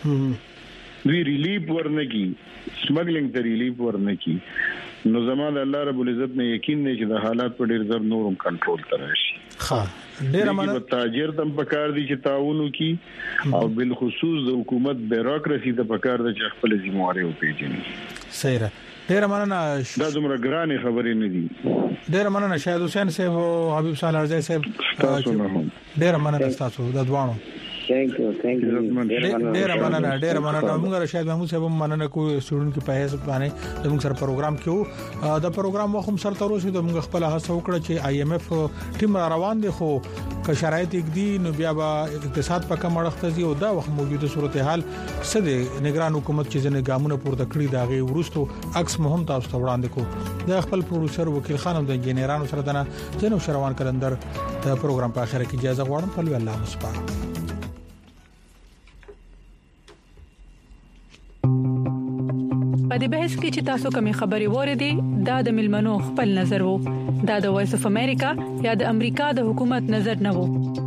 دوی ریلیف ورنکی سمګلینګ ته ریلیف ورنکی نو زموږ الله رب العزت نه یقین نه چې د حالات په ډیر زر نورم کنټرول ترشي ښه ډیر مننه تاجر تم پکار دي چې تعاون وکي او بل خصوص د حکومت بیروکراسي ته پکار دي چې خپل ذمہواری وپیژني صحیح را ډیر مننه دا زموږ ګرانې خبرې نه دي ډیر مننه شاهد حسین صاحب او حبیب سالارزه صاحب ډیر مننه تاسو د دوانو ثانک یو ډیر مننه موږ شاید محمود صاحب مننه کو سټوډنټ کې په هیڅ باندې موږ سره پروګرام کیو دا پروګرام وخت هم سره تر اوسه د موږ خپل هڅه وکړه چې آی ایم اف ټیم روان دي خو که شرایط یک دي نو بیا به اقتصاد په کم اړخ ته او دا وخت موجوده صورتحال څه دي نگران حکومت چې ځنه ګامونه پورته کړی دا غي ورستو عکس مهم تاسو ته وړاندې کو د خپل پروډوسر وکیل خانم د انجینرانو سره دنه جنو شروان کلندر د پروګرام په اخر کې اجازه غواړم په الله مسپاره په دې بحث کې چې تاسو کومې خبري وریدي دا د ملمنو خپل نظر وو دا د وایس اف امریکا یا د امریکا د حکومت نظر نه وو